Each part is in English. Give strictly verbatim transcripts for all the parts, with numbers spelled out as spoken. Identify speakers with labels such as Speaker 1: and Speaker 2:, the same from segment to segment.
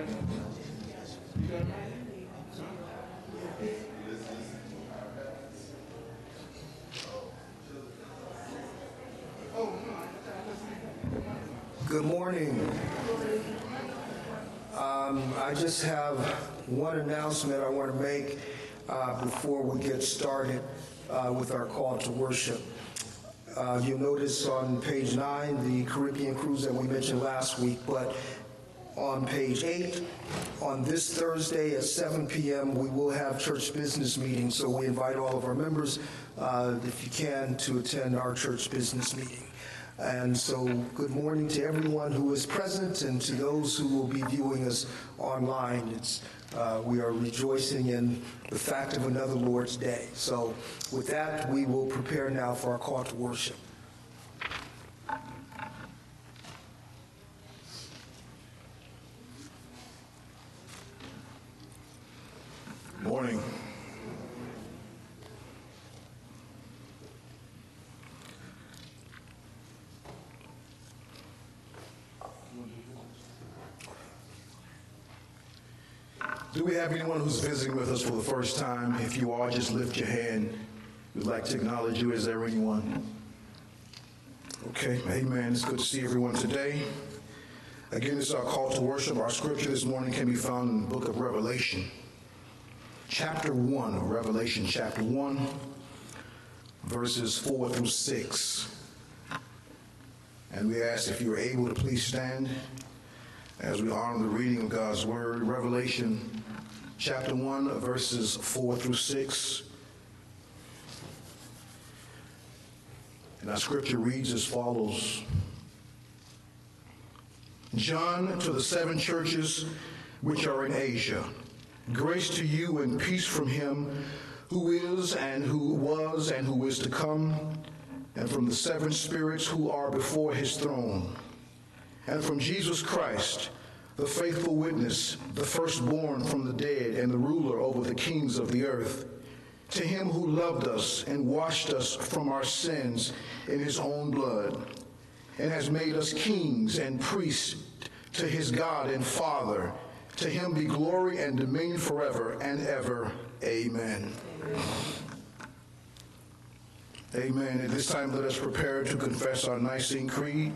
Speaker 1: Good morning. Um, I just have one announcement I want to make uh, before we get started uh, with our call to worship. Uh, you'll notice on page nine the Caribbean cruise that we mentioned last week, but on page eight, on this Thursday at seven p.m., we will have church business meeting, so we invite all of our members, uh, if you can, to attend our church business meeting. And so good morning to everyone who is present and to those who will be viewing us online. It's, uh, we are rejoicing in the fact of another Lord's Day. So with that, we will prepare now for our call to worship.
Speaker 2: Morning. Do we have anyone who's visiting with us for the first time? If you are, just lift your hand. We'd like to acknowledge you. Is there anyone? Okay, amen. It's good to see everyone today. Again, this is our call to worship. Our scripture this morning can be found in the book of Revelation, chapter one, or Revelation chapter one, verses four through six. And we ask if you are able to please stand as we honor the reading of God's word. Revelation chapter one, verses four through six. And our scripture reads as follows. John, to the seven churches which are in Asia, grace to you and peace from him who is and who was and who is to come, and from the seven spirits who are before his throne, and from Jesus Christ, the faithful witness, the firstborn from the dead, and the ruler over the kings of the earth, to him who loved us and washed us from our sins in his own blood, and has made us kings and priests to his God and Father. To him be glory and dominion forever and ever. Amen. Amen. At this time, let us prepare to confess our Nicene Creed.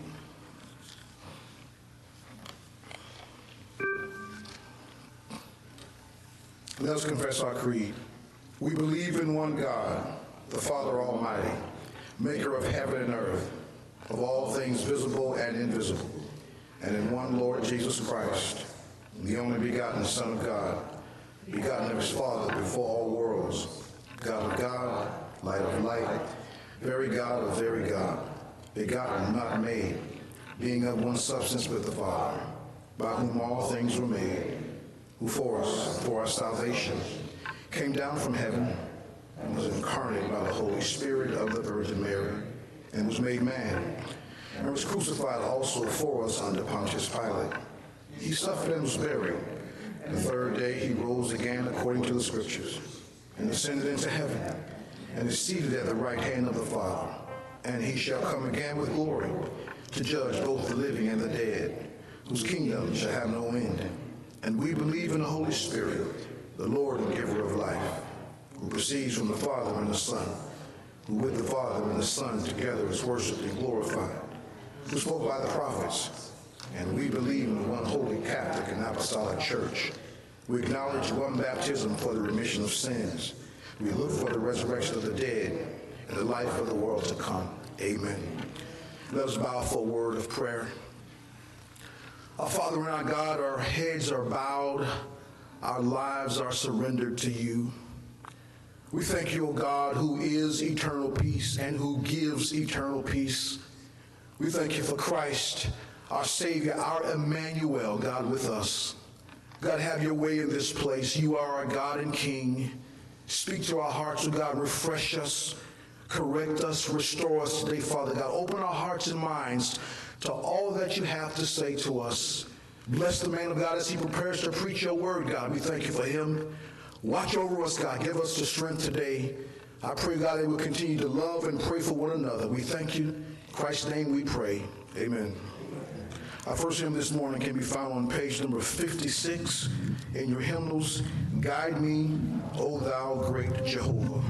Speaker 2: Let us confess our creed. We believe in one God, the Father Almighty, maker of heaven and earth, of all things visible and invisible, and in one Lord Jesus Christ, the only begotten Son of God, begotten of his Father before all worlds, God of God, light of light, very God of very God, begotten, not made, being of one substance with the Father, by whom all things were made, who for us, for our salvation, came down from heaven and was incarnate by the Holy Spirit of the Virgin Mary, and was made man, and was crucified also for us under Pontius Pilate. He suffered and was buried. The third day he rose again according to the Scriptures, and ascended into heaven, and is seated at the right hand of the Father. And he shall come again with glory, to judge both the living and the dead, whose kingdom shall have no end. And we believe in the Holy Spirit, the Lord and giver of life, who proceeds from the Father and the Son, who with the Father and the Son together is worshipped and glorified, who spoke by the prophets. And we believe in one holy Catholic and Apostolic Church. We acknowledge one baptism for the remission of sins. We look for the resurrection of the dead and the life of the world to come. Amen. Let us bow for a word of prayer. Our Father and our God, our heads are bowed, our lives are surrendered to you. We thank you, O God, who is eternal peace and who gives eternal peace. We thank you for Christ, our Savior, our Emmanuel, God with us. God, have your way in this place. You are our God and King. Speak to our hearts, O God. Refresh us, correct us, restore us today, Father God. Open our hearts and minds to all that you have to say to us. Bless the man of God as he prepares to preach your word, God. We thank you for him. Watch over us, God. Give us the strength today. I pray, God, that we'll continue to love and pray for one another. We thank you. In Christ's name we pray. Amen. Our first hymn this morning can be found on page number fifty-six in your hymnals. Guide me, O thou great Jehovah.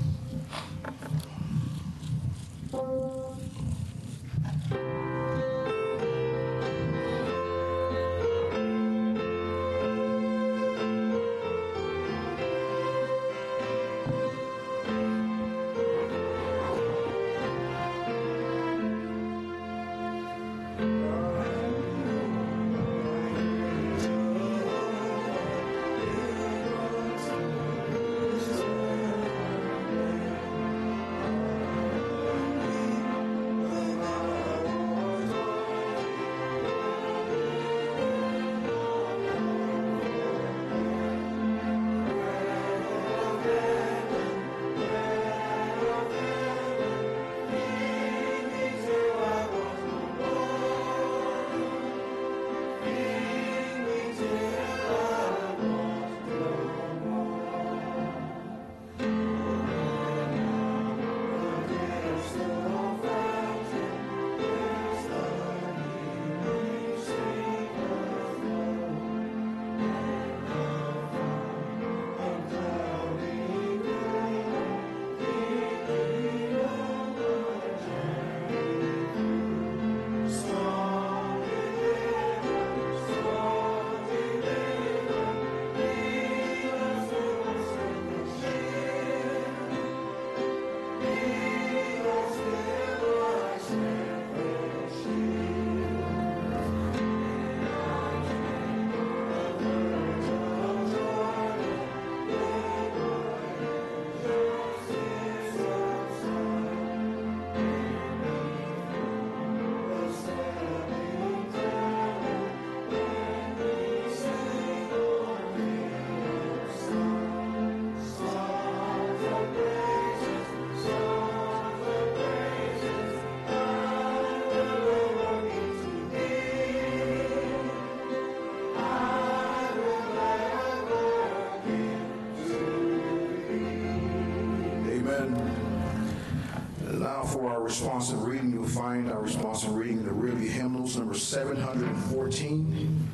Speaker 2: Responsive reading, you'll find our responsive reading in the rear of your hymnals, number seven hundred fourteen.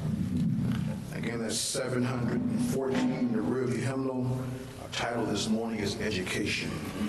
Speaker 2: Again, that's seven hundred fourteen, the rear of your hymnal. Our title this morning is Education.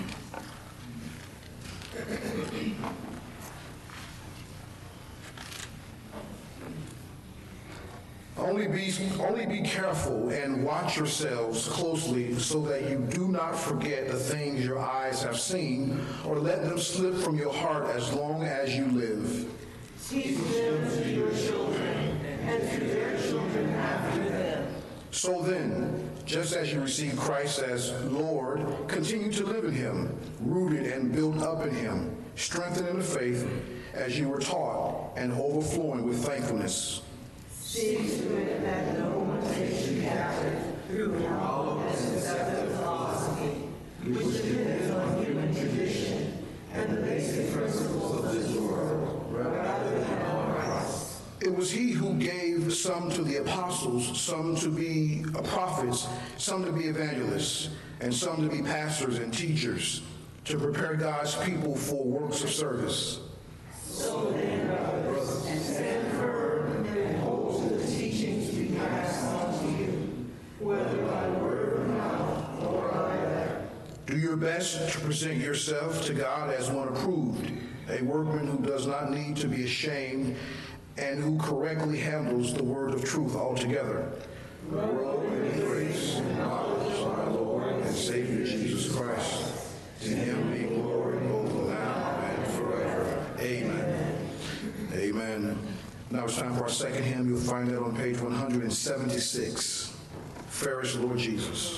Speaker 2: Only be, only be careful and watch yourselves closely so that you do not forget the things your eyes have seen or let them slip from your heart as long as you live.
Speaker 3: Teach them to your children and to their children after them.
Speaker 2: So then, just as you receive Christ as Lord, continue to live in him, rooted and built up in him, strengthened in the faith as you were taught and overflowing with thankfulness.
Speaker 3: See to it that no one takes you captive through hollow and deceptive philosophy, which depends on human tradition and the basic principles of this world, rather than on Christ.
Speaker 2: It was he who gave some to the apostles, some to be prophets, some to be evangelists, and some to be pastors and teachers, to prepare God's people for works of service.
Speaker 3: So then, brothers, and stand firm and hold to the teachings we pass on to you, whether by word or mouth or by letter.
Speaker 2: Do your best to present yourself to God as one approved, a workman who does not need to be ashamed and who correctly handles the word of truth altogether. Grow in grace and knowledge of our Lord and Savior Jesus Christ. To him be glory both now and forever. Amen. Amen. Now it's time for our second hymn. You'll find that on page one hundred seventy-six. Fairest Lord Jesus.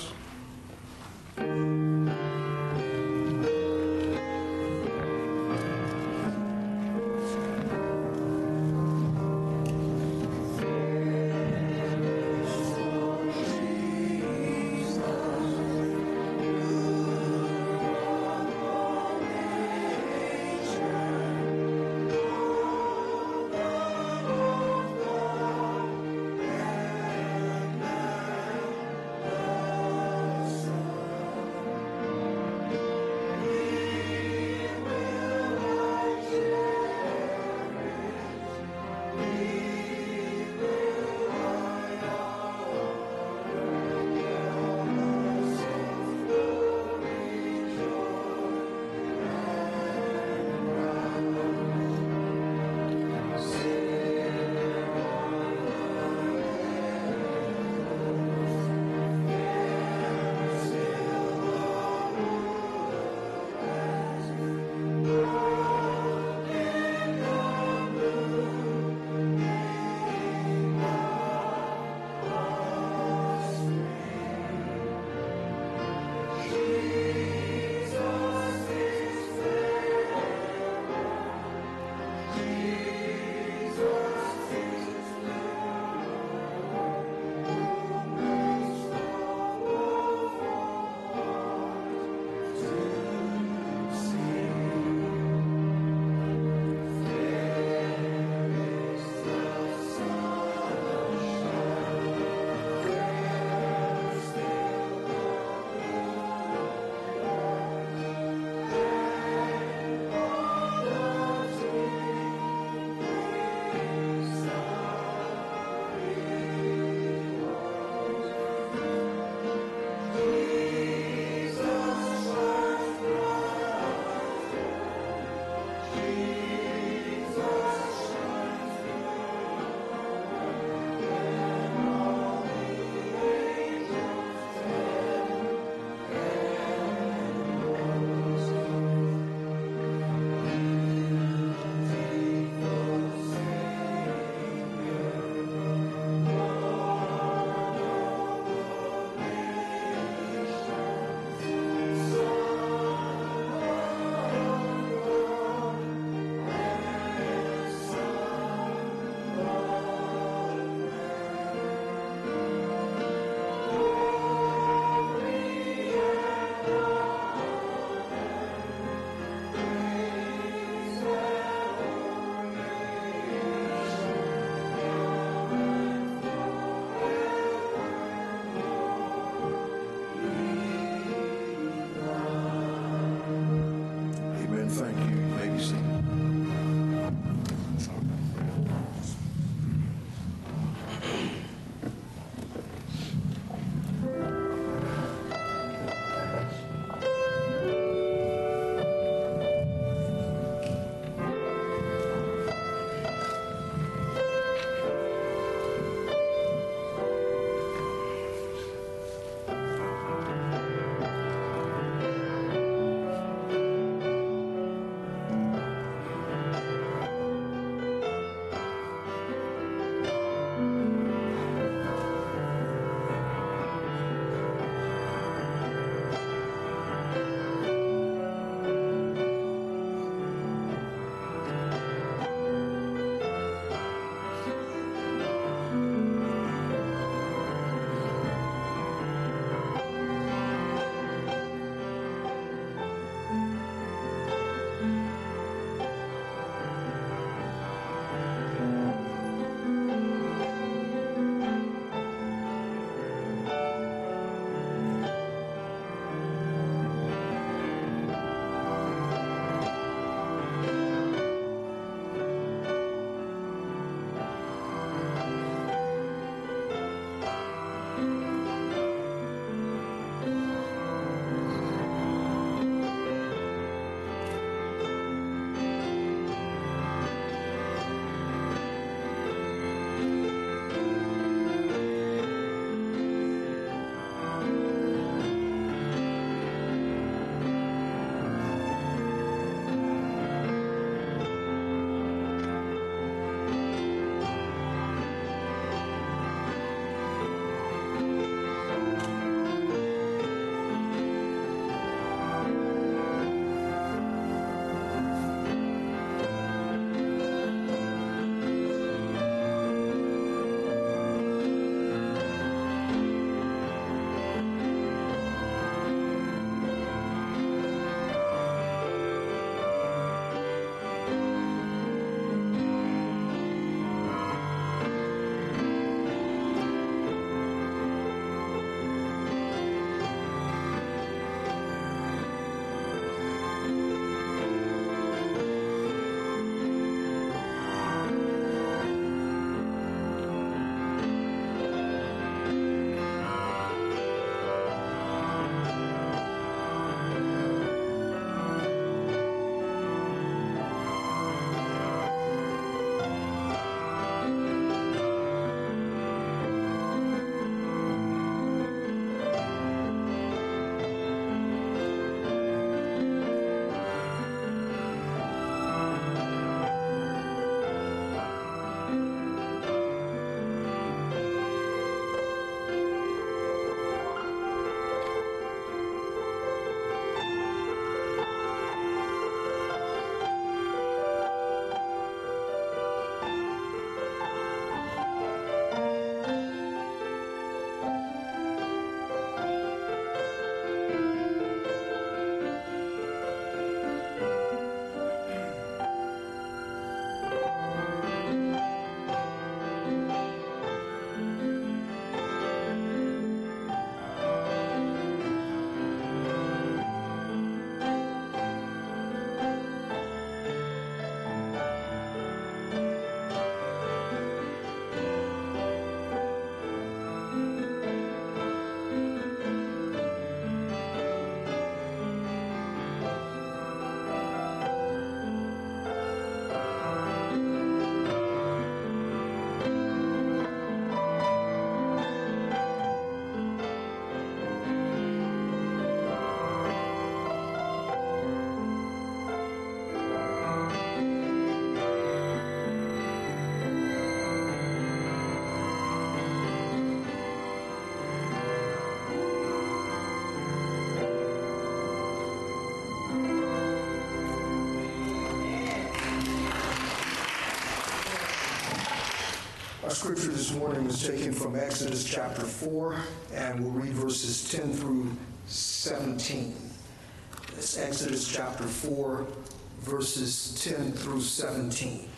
Speaker 1: Our scripture this morning is taken from Exodus chapter four, and we'll read verses ten through seventeen. It's Exodus chapter four, verses ten through seventeen.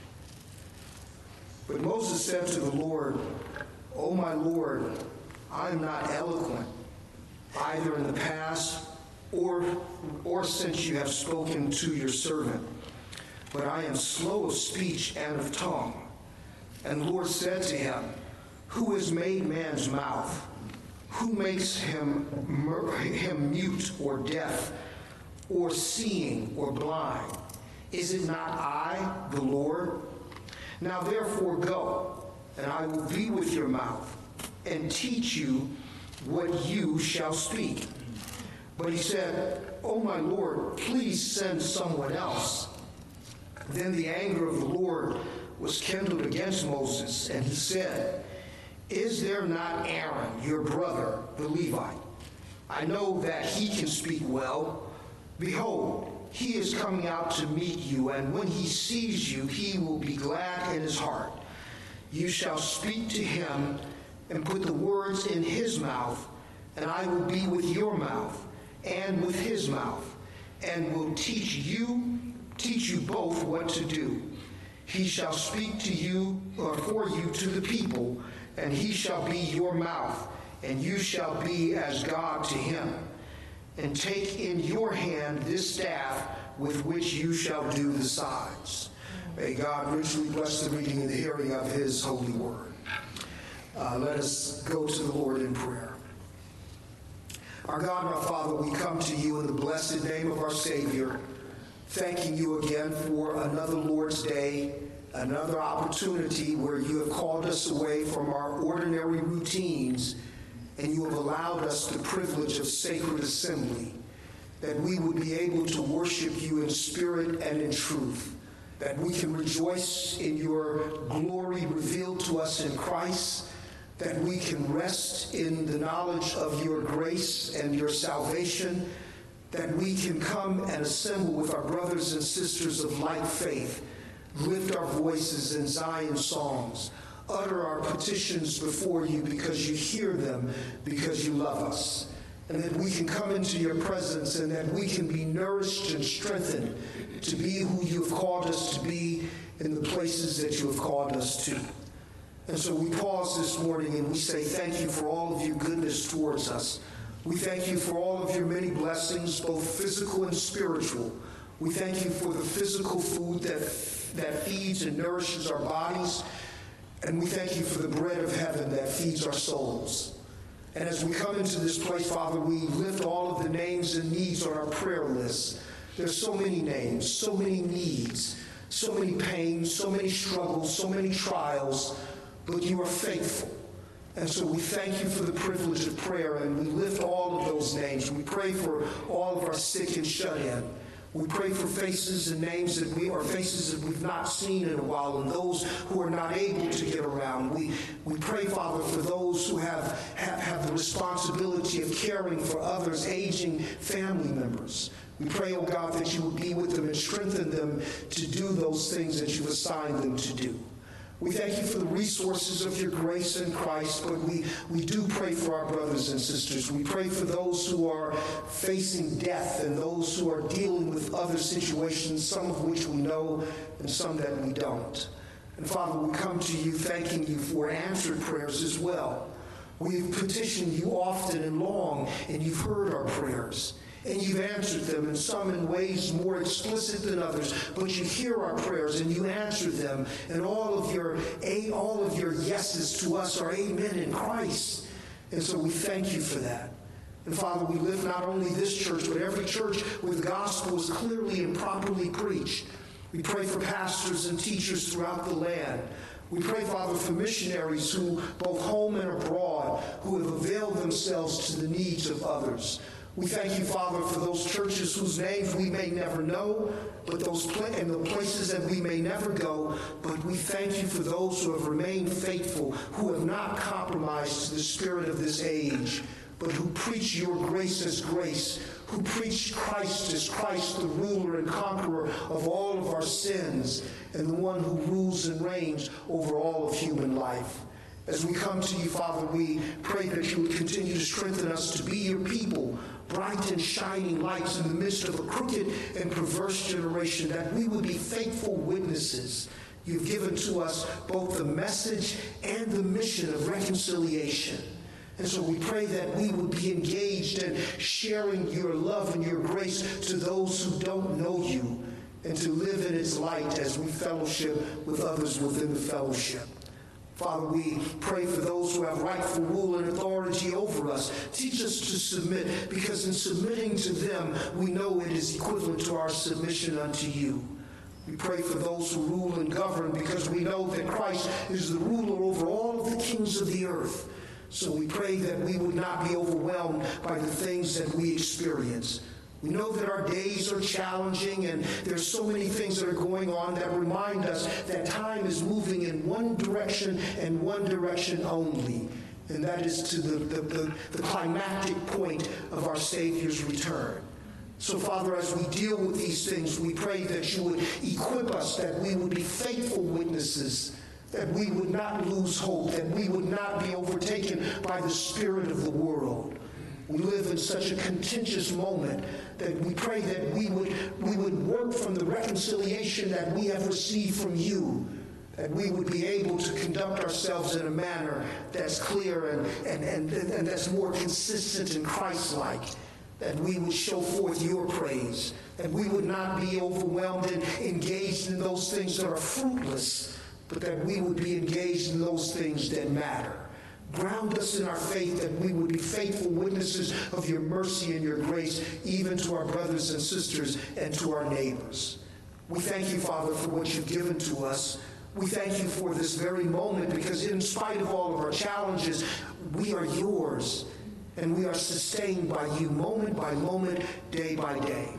Speaker 1: But Moses said to the Lord, "O my Lord, I am not eloquent, either in the past or, or since you have spoken to your servant, but I am slow of speech and of tongue." And the Lord said to him, "Who has made man's mouth? Who makes him, him mute or deaf, or seeing or blind? Is it not I, the Lord? Now therefore go, and I will be with your mouth, and teach you what you shall speak." But he said, "O my Lord, please send someone else." Then the anger of the Lord was kindled against Moses, and he said, "Is there not Aaron, your brother, the Levite? I know that he can speak well. Behold, he is coming out to meet you, and when he sees you, he will be glad in his heart. You shall speak to him and put the words in his mouth, and I will be with your mouth and with his mouth, and will teach you, teach you both what to do. He shall speak to you, or for you to the people, and he shall be your mouth, and you shall be as God to him. And take in your hand this staff with which you shall do the signs." May God richly bless the reading and the hearing of his holy word. Uh, let us go to the Lord in prayer. Our God and our Father, we come to you in the blessed name of our Savior, thanking you again for another Lord's Day, another opportunity where you have called us away from our ordinary routines, and you have allowed us the privilege of sacred assembly, that we would be able to worship you in spirit and in truth, that we can rejoice in your glory revealed to us in Christ, that we can rest in the knowledge of your grace and your salvation, that we can come and assemble with our brothers and sisters of like faith, lift our voices in Zion songs, utter our petitions before you because you hear them, because you love us, and that we can come into your presence and that we can be nourished and strengthened to be who you have called us to be in the places that you have called us to. And so we pause this morning and we say thank you for all of your goodness towards us. We thank you for all of your many blessings, both physical and spiritual. We thank you for the physical food that, that feeds and nourishes our bodies. And we thank you for the bread of heaven that feeds our souls. And as we come into this place, Father, we lift all of the names and needs on our prayer list. There's so many names, so many needs, so many pains, so many struggles, so many trials, but you are faithful. And so we thank you for the privilege of prayer, and we lift all of those names. We pray for all of our sick and shut in. We pray for faces and names that we are faces that we've not seen in a while, and those who are not able to get around. We we pray, Father, for those who have, have, have the responsibility of caring for others, aging family members. We pray, oh God, that you would be with them and strengthen them to do those things that you've assigned them to do. We thank you for the resources of your grace in Christ, but we, we do pray for our brothers and sisters. We pray for those who are facing death and those who are dealing with other situations, some of which we know and some that we don't. And Father, we come to you thanking you for answered prayers as well. We've petitioned you often and long, and you've heard our prayers. And you've answered them, and some in ways more explicit than others, but you hear our prayers and you answer them, and all of your all of your yeses to us are amen in Christ. And so we thank you for that. And Father, we lift not only this church, but every church where the gospel is clearly and properly preached. We pray for pastors and teachers throughout the land. We pray, Father, for missionaries who, both home and abroad, who have availed themselves to the needs of others. We thank you, Father, for those churches whose names we may never know, but those pla- and the places that we may never go. But we thank you for those who have remained faithful, who have not compromised to the spirit of this age, but who preach your grace as grace, who preach Christ as Christ, the ruler and conqueror of all of our sins, and the one who rules and reigns over all of human life. As we come to you, Father, we pray that you would continue to strengthen us to be your people, bright and shining lights in the midst of a crooked and perverse generation, that we would be faithful witnesses. You've given to us both the message and the mission of reconciliation. And so we pray that we would be engaged in sharing your love and your grace to those who don't know you, and to live in its light as we fellowship with others within the fellowship. Father, we pray for those who have rightful rule and authority over us. Teach us to submit, because in submitting to them, we know it is equivalent to our submission unto you. We pray for those who rule and govern, because we know that Christ is the ruler over all of the kings of the earth. So we pray that we would not be overwhelmed by the things that we experience. We know that our days are challenging, and there's so many things that are going on that remind us that time is moving in one direction and one direction only, and that is to the, the, the, the climactic point of our Savior's return. So, Father, as we deal with these things, we pray that you would equip us, that we would be faithful witnesses, that we would not lose hope, that we would not be overtaken by the spirit of the world. We live in such a contentious moment that we pray that we would, we would work from the reconciliation that we have received from you, that we would be able to conduct ourselves in a manner that's clear and, and, and, and that's more consistent and Christ-like, that we would show forth your praise, that we would not be overwhelmed and engaged in those things that are fruitless, but that we would be engaged in those things that matter. Ground us in our faith, that we would be faithful witnesses of your mercy and your grace, even to our brothers and sisters and to our neighbors. We thank you, Father, for what you've given to us. We thank you for this very moment, because in spite of all of our challenges, we are yours, and we are sustained by you moment by moment, day by day.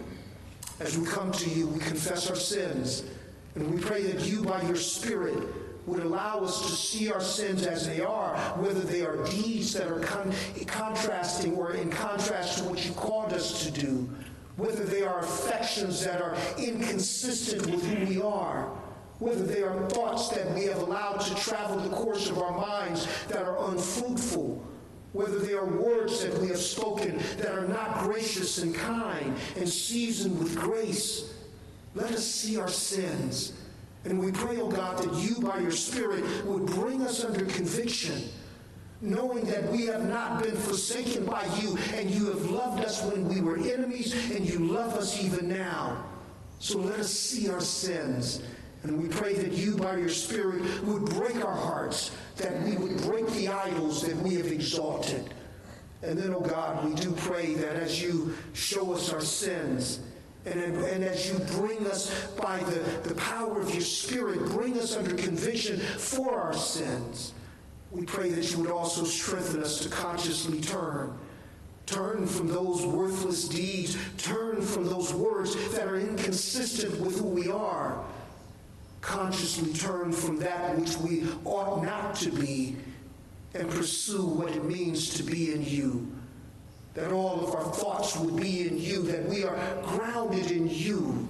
Speaker 1: As we come to you, we confess our sins, and we pray that you, by your Spirit, would allow us to see our sins as they are, whether they are deeds that are con- contrasting or in contrast to what you called us to do, whether they are affections that are inconsistent with who we are, whether they are thoughts that we have allowed to travel the course of our minds that are unfruitful, whether they are words that we have spoken that are not gracious and kind and seasoned with grace. Let us see our sins. And we pray, oh God, that you, by your Spirit, would bring us under conviction, knowing that we have not been forsaken by you, and you have loved us when we were enemies, and you love us even now. So let us see our sins. And we pray that you, by your Spirit, would break our hearts, that we would break the idols that we have exalted. And then, oh God, we do pray that as you show us our sins, And, and as you bring us by the, the power of your Spirit, bring us under conviction for our sins, we pray that you would also strengthen us to consciously turn. Turn from those worthless deeds. Turn from those words that are inconsistent with who we are. Consciously turn from that which we ought not to be, and pursue what it means to be in you. That all of our thoughts would be in you, that we are grounded in you,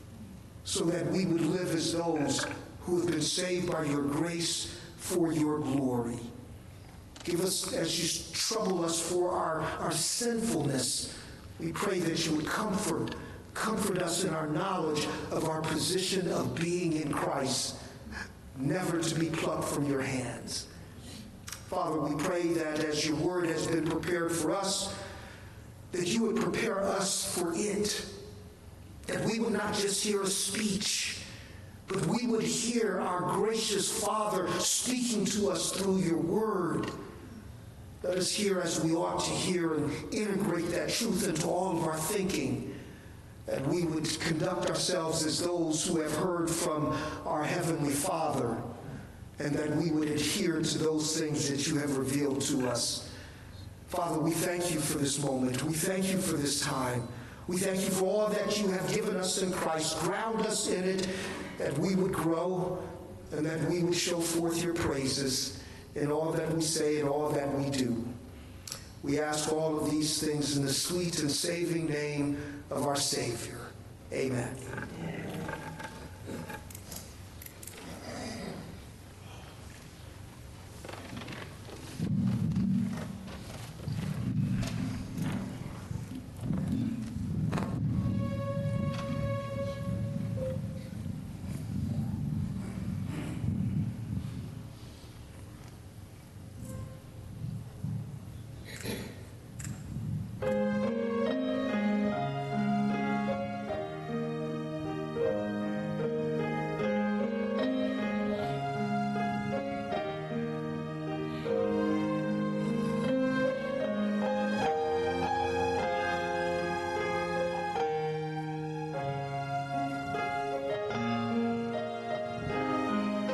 Speaker 1: so that we would live as those who have been saved by your grace for your glory. Give us, as you trouble us for our, our sinfulness, we pray that you would comfort, comfort us in our knowledge of our position of being in Christ, never to be plucked from your hands. Father, we pray that as your word has been prepared for us, that you would prepare us for it, that we would not just hear a speech, but we would hear our gracious Father speaking to us through your word. Let us hear as we ought to hear, and integrate that truth into all of our thinking, that we would conduct ourselves as those who have heard from our Heavenly Father, and that we would adhere to those things that you have revealed to us. Father, we thank you for this moment. We thank you for this time. We thank you for all that you have given us in Christ. Ground us in it, that we would grow, and that we would show forth your praises in all that we say and all that we do. We ask all of these things in the sweet and saving name of our Savior. Amen.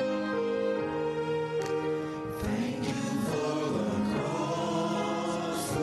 Speaker 3: Thank you for the cross.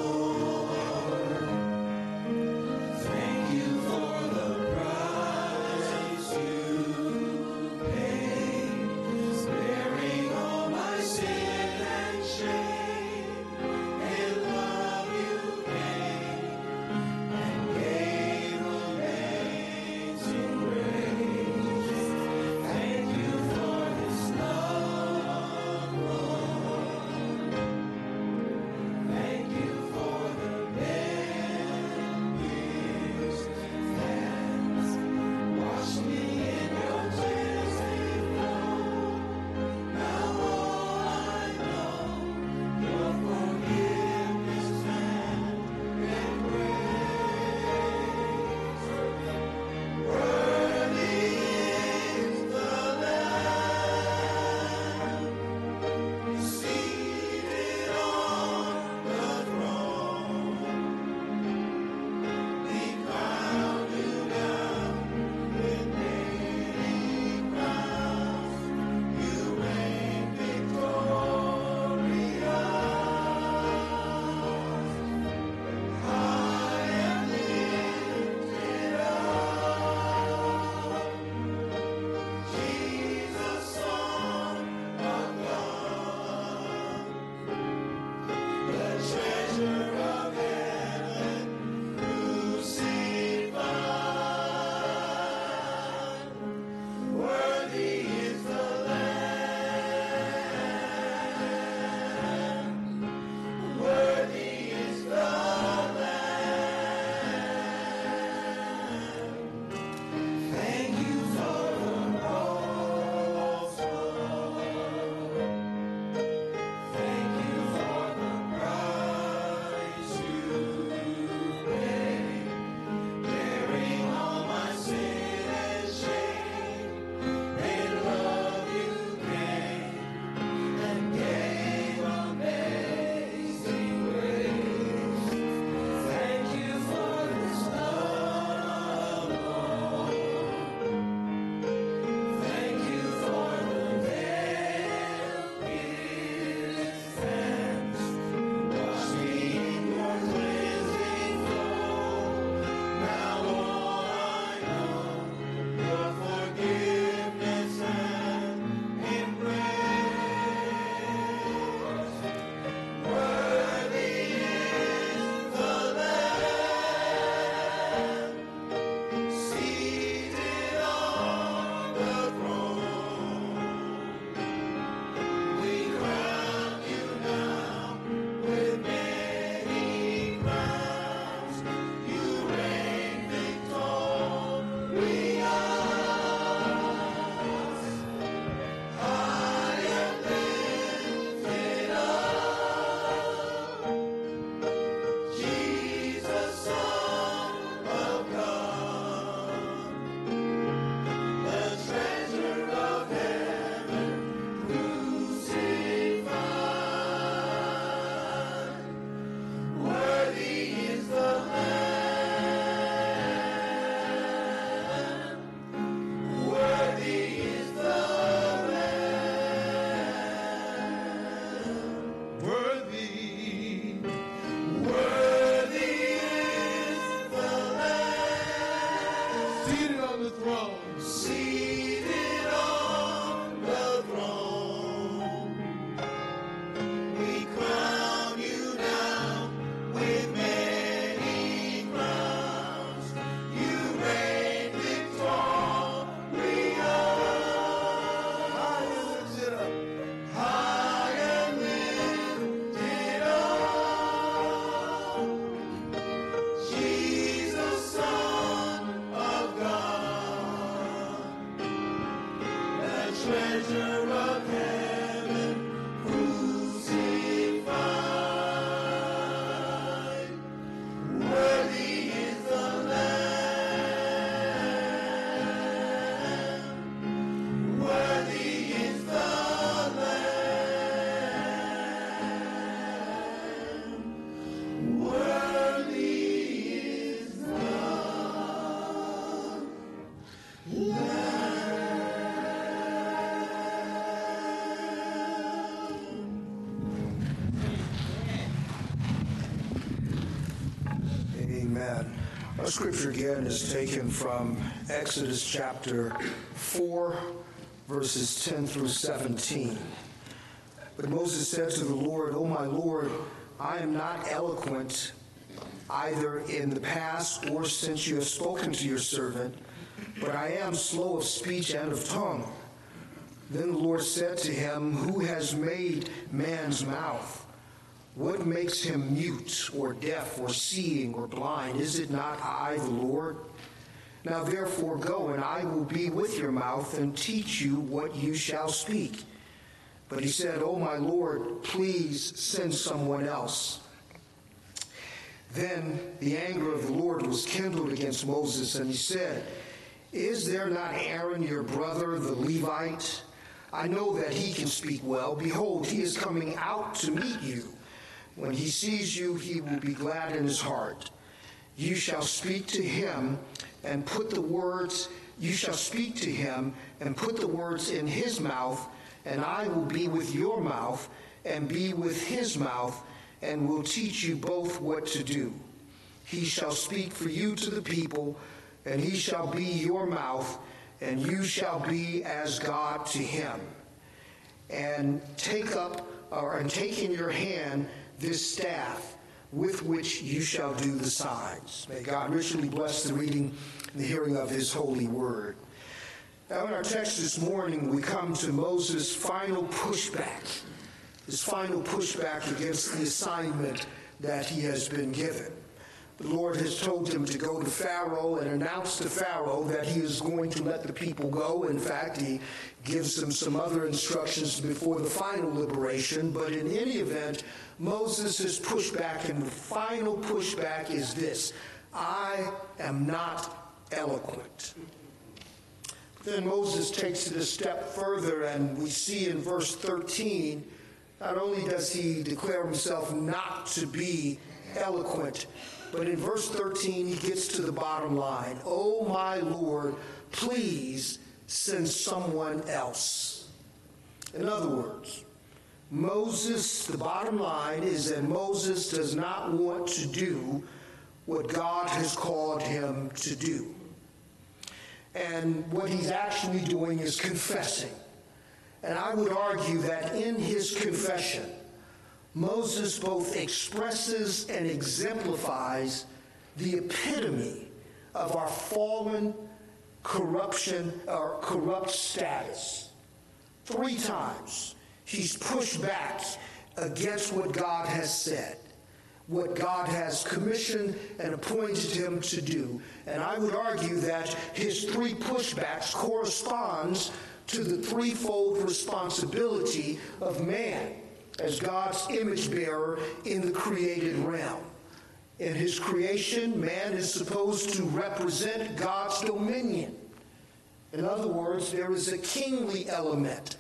Speaker 1: Amen. Our scripture again is taken from Exodus chapter four, verses ten through seventeen. But Moses said to the Lord, "O my Lord, I am not eloquent, either in the past or since you have spoken to your servant, but I am slow of speech and of tongue." Then the Lord said to him, "Who has made man's mouth? What makes him mute or deaf or seeing or blind? Is it not I, the Lord? Now therefore go, and I will be with your mouth and teach you what you shall speak." But he said, "O my Lord, please send someone else." Then the anger of the Lord was kindled against Moses, and he said, "Is there not Aaron your brother, the Levite? I know that he can speak well. Behold, he is coming out to meet you. When he sees you, he will be glad in his heart. You shall speak to him and put the words, you shall speak to him and put the words in his mouth, and I will be with your mouth and be with his mouth, and will teach you both what to do. He shall speak for you to the people, and he shall be your mouth, and you shall be as God to him. And take up, or and take in your hand this staff with which you shall do the signs." May God richly bless the reading and the hearing of his holy word. Now in our text this morning, we come to Moses' final pushback, his final pushback against the assignment that he has been given. The Lord has told him to go to Pharaoh and announce to Pharaoh that he is going to let the people go. In fact, he gives them some other instructions before the final liberation. But in any event, Moses has pushed back, and the final pushback is this: "I am not eloquent." Then Moses takes it a step further, and we see in verse thirteen, not only does he declare himself not to be eloquent, but in verse thirteen, he gets to the bottom line. "Oh, my Lord, please send someone else." In other words, Moses, the bottom line is that Moses does not want to do what God has called him to do. And what he's actually doing is confessing. And I would argue that in his confession, Moses both expresses and exemplifies the epitome of our fallen corruption or corrupt status. Three times he's pushed back against what God has said, what God has commissioned and appointed him to do. And I would argue that his three pushbacks corresponds to the threefold responsibility of man as God's image bearer in the created realm. In his creation, man is supposed to represent God's dominion. In other words, there is a kingly element.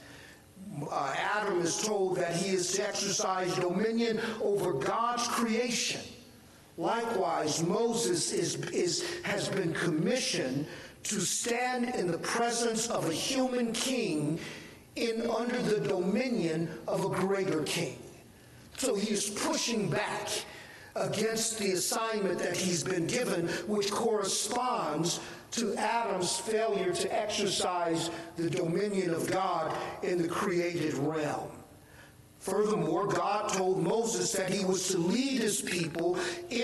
Speaker 1: Uh, Adam is told that he is to exercise dominion over God's creation. Likewise, Moses is, is, has been commissioned to stand in the presence of a human king in under the dominion of a greater king. So he is pushing back against the assignment that he's been given, which corresponds to Adam's failure to exercise the dominion of God in the created realm. Furthermore, God told Moses that he was to lead his people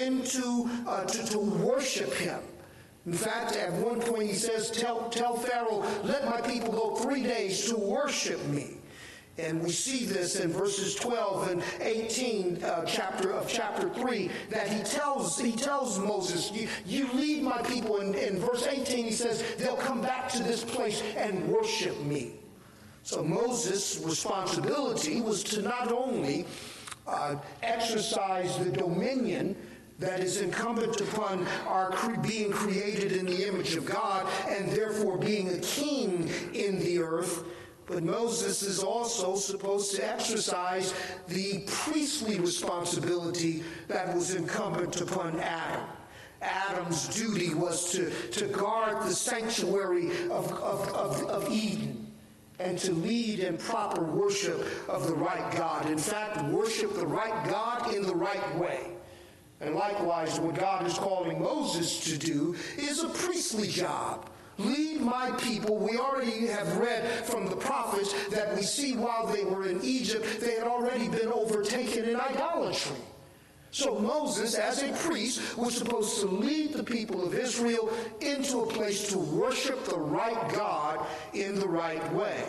Speaker 1: into uh, to, to worship him. In fact, at one point he says, tell, tell Pharaoh, let my people go three days to worship me. And we see this in verses twelve and eighteen uh, chapter of chapter three, that he tells he tells Moses, you, you lead my people. In, in verse eighteen, he says, they'll come back to this place and worship me. So Moses' responsibility was to not only uh, exercise the dominion that is incumbent upon our cre- being created in the image of God and therefore being a king in the earth, but Moses is also supposed to exercise the priestly responsibility that was incumbent upon Adam. Adam's duty was to, to guard the sanctuary of, of, of, of Eden and to lead in proper worship of the right God. In fact, worship the right God in the right way. And likewise, what God is calling Moses to do is a priestly job. Lead my people. We already have read from the prophets that we see while they were in Egypt, they had already been overtaken in idolatry. So Moses, as a priest, was supposed to lead the people of Israel into a place to worship the right God in the right way.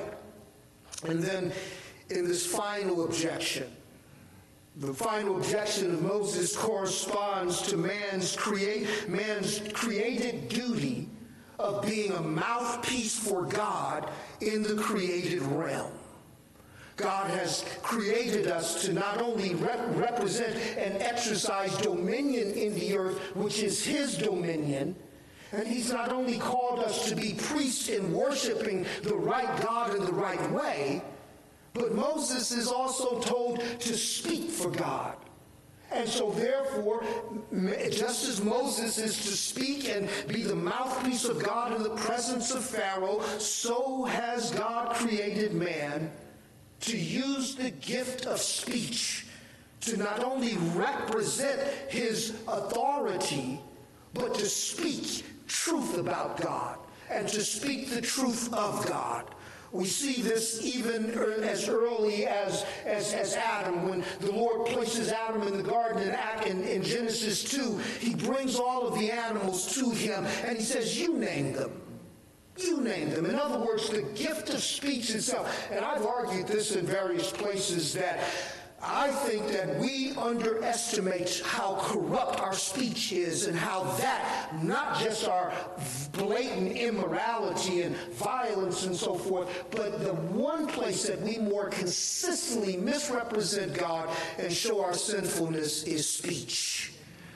Speaker 1: And then in this final objection, the final objection of Moses corresponds to man's create man's created duty of being a mouthpiece for God in the created realm. God has created us to not only rep- represent and exercise dominion in the earth, which is his dominion, and he's not only called us to be priests in worshiping the right God in the right way, but Moses is also told to speak for God. And so therefore, just as Moses is to speak and be the mouthpiece of God in the presence of Pharaoh, so has God created man to use the gift of speech to not only represent his authority, but to speak truth about God and to speak the truth of God. We see this even as early as, as, as Adam. When the Lord places Adam in the garden in, in, in Genesis two, he brings all of the animals to him and he says, you name them. You name them. In other words, the gift of speech itself. And I've argued this in various places that I think that we underestimate how corrupt our speech is and how that, not just our blatant immorality and violence and so forth, but the one place that we more consistently misrepresent God and show our sinfulness is speech.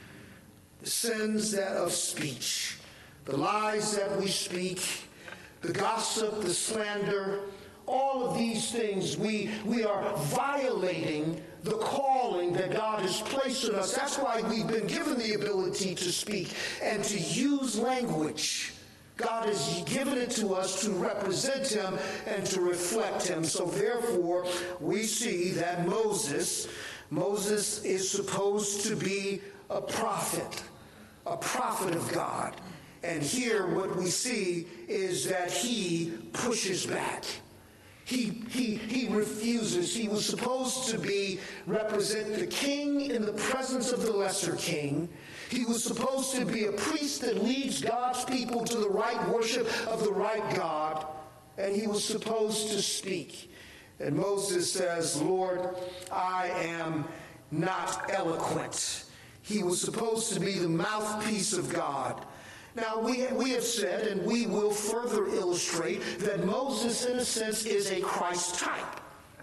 Speaker 1: The sins that of speech, the lies that we speak, the gossip, the slander, all of these things, we, we are violating the calling that God has placed on us. That's why we've been given the ability to speak and to use language. God has given it to us to represent him and to reflect him. So therefore, we see that Moses, Moses is supposed to be a prophet, a prophet of God. And here what we see is that he pushes back. He, he, he refuses. He was supposed to be, represent the king in the presence of the lesser king. He was supposed to be a priest that leads God's people to the right worship of the right God. And he was supposed to speak. And Moses says, Lord, I am not eloquent. He was supposed to be the mouthpiece of God. Now, we, we have said, and we will further illustrate, that Moses, in a sense, is a Christ type.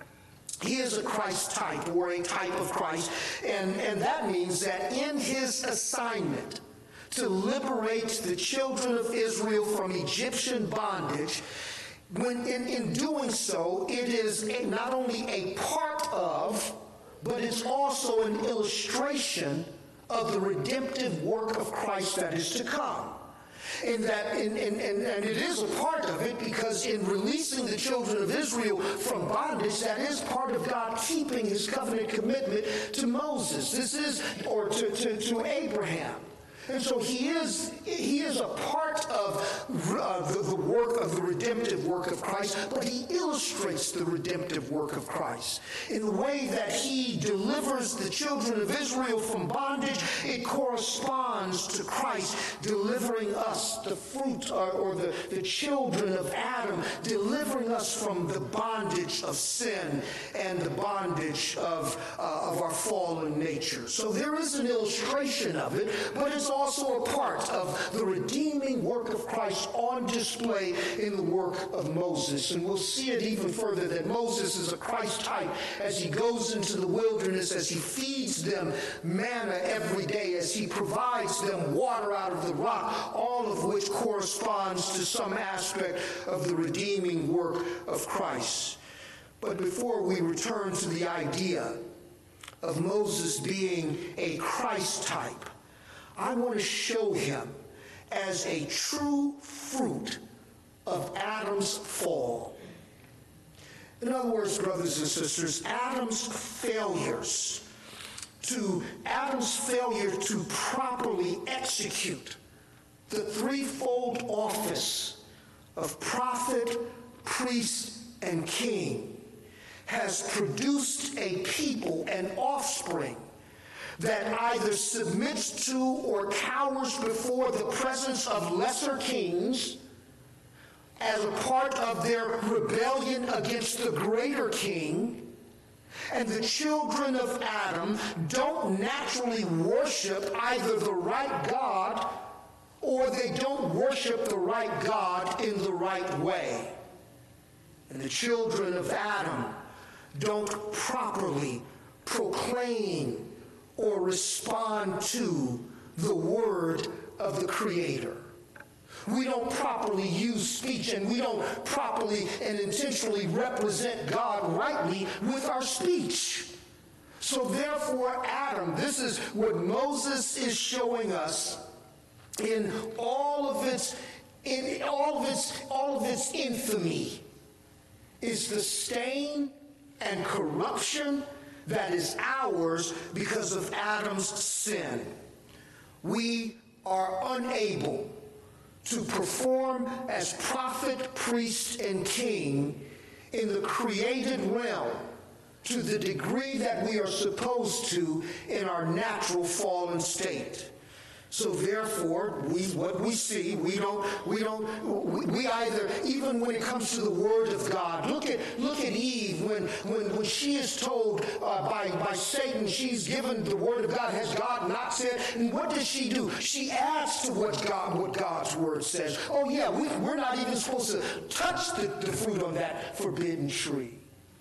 Speaker 1: He is a Christ type, or a type of Christ, and, and that means that in his assignment to liberate the children of Israel from Egyptian bondage, when in, in doing so, it is a, not only a part of, but it's also an illustration of the redemptive work of Christ that is to come. In that, in, in, in, and it is a part of it because in releasing the children of Israel from bondage, that is part of God keeping his covenant commitment to Moses. This is, or to, to, to Abraham. And so he is, he is a part of uh, the, the work of the redemptive work of Christ, but he illustrates the redemptive work of Christ. In the way that he delivers the children of Israel from bondage, it corresponds to Christ delivering us, the fruit or, or the, the children of Adam, delivering us from the bondage of sin and the bondage of, uh, of our fallen nature. So there is an illustration of it, but it's also a part of the redeeming work of Christ on display in the work of Moses. And we'll see it even further that Moses is a Christ type as he goes into the wilderness, as he feeds them manna every day, as he provides them water out of the rock, all of which corresponds to some aspect of the redeeming work of Christ. But before we return to the idea of Moses being a Christ type, I want to show him as a true fruit of Adam's fall. In other words, brothers and sisters, Adam's failures to Adam's failure to properly execute the threefold office of prophet, priest, and king has produced a people and offspring that either submits to or cowers before the presence of lesser kings as a part of their rebellion against the greater king. And the children of Adam don't naturally worship either the right God or they don't worship the right God in the right way. And the children of Adam don't properly proclaim or respond to the word of the Creator. We don't properly use speech, and we don't properly and intentionally represent God rightly with our speech. So therefore, Adam, this is what Moses is showing us in all of its in all of its all of its infamy, is the stain and corruption that is ours because of Adam's sin. We are unable to perform as prophet, priest, and king in the created realm to the degree that we are supposed to in our natural fallen state. So therefore, we what we see, we don't, we don't, we, we either, even when it comes to the word of God, look at look at Eve when when, when she is told uh, by, by Satan, she's given the word of God, has God not said? And what does she do? She adds to what God what God's word says. Oh yeah, we, we're not even supposed to touch the, the fruit on that forbidden tree.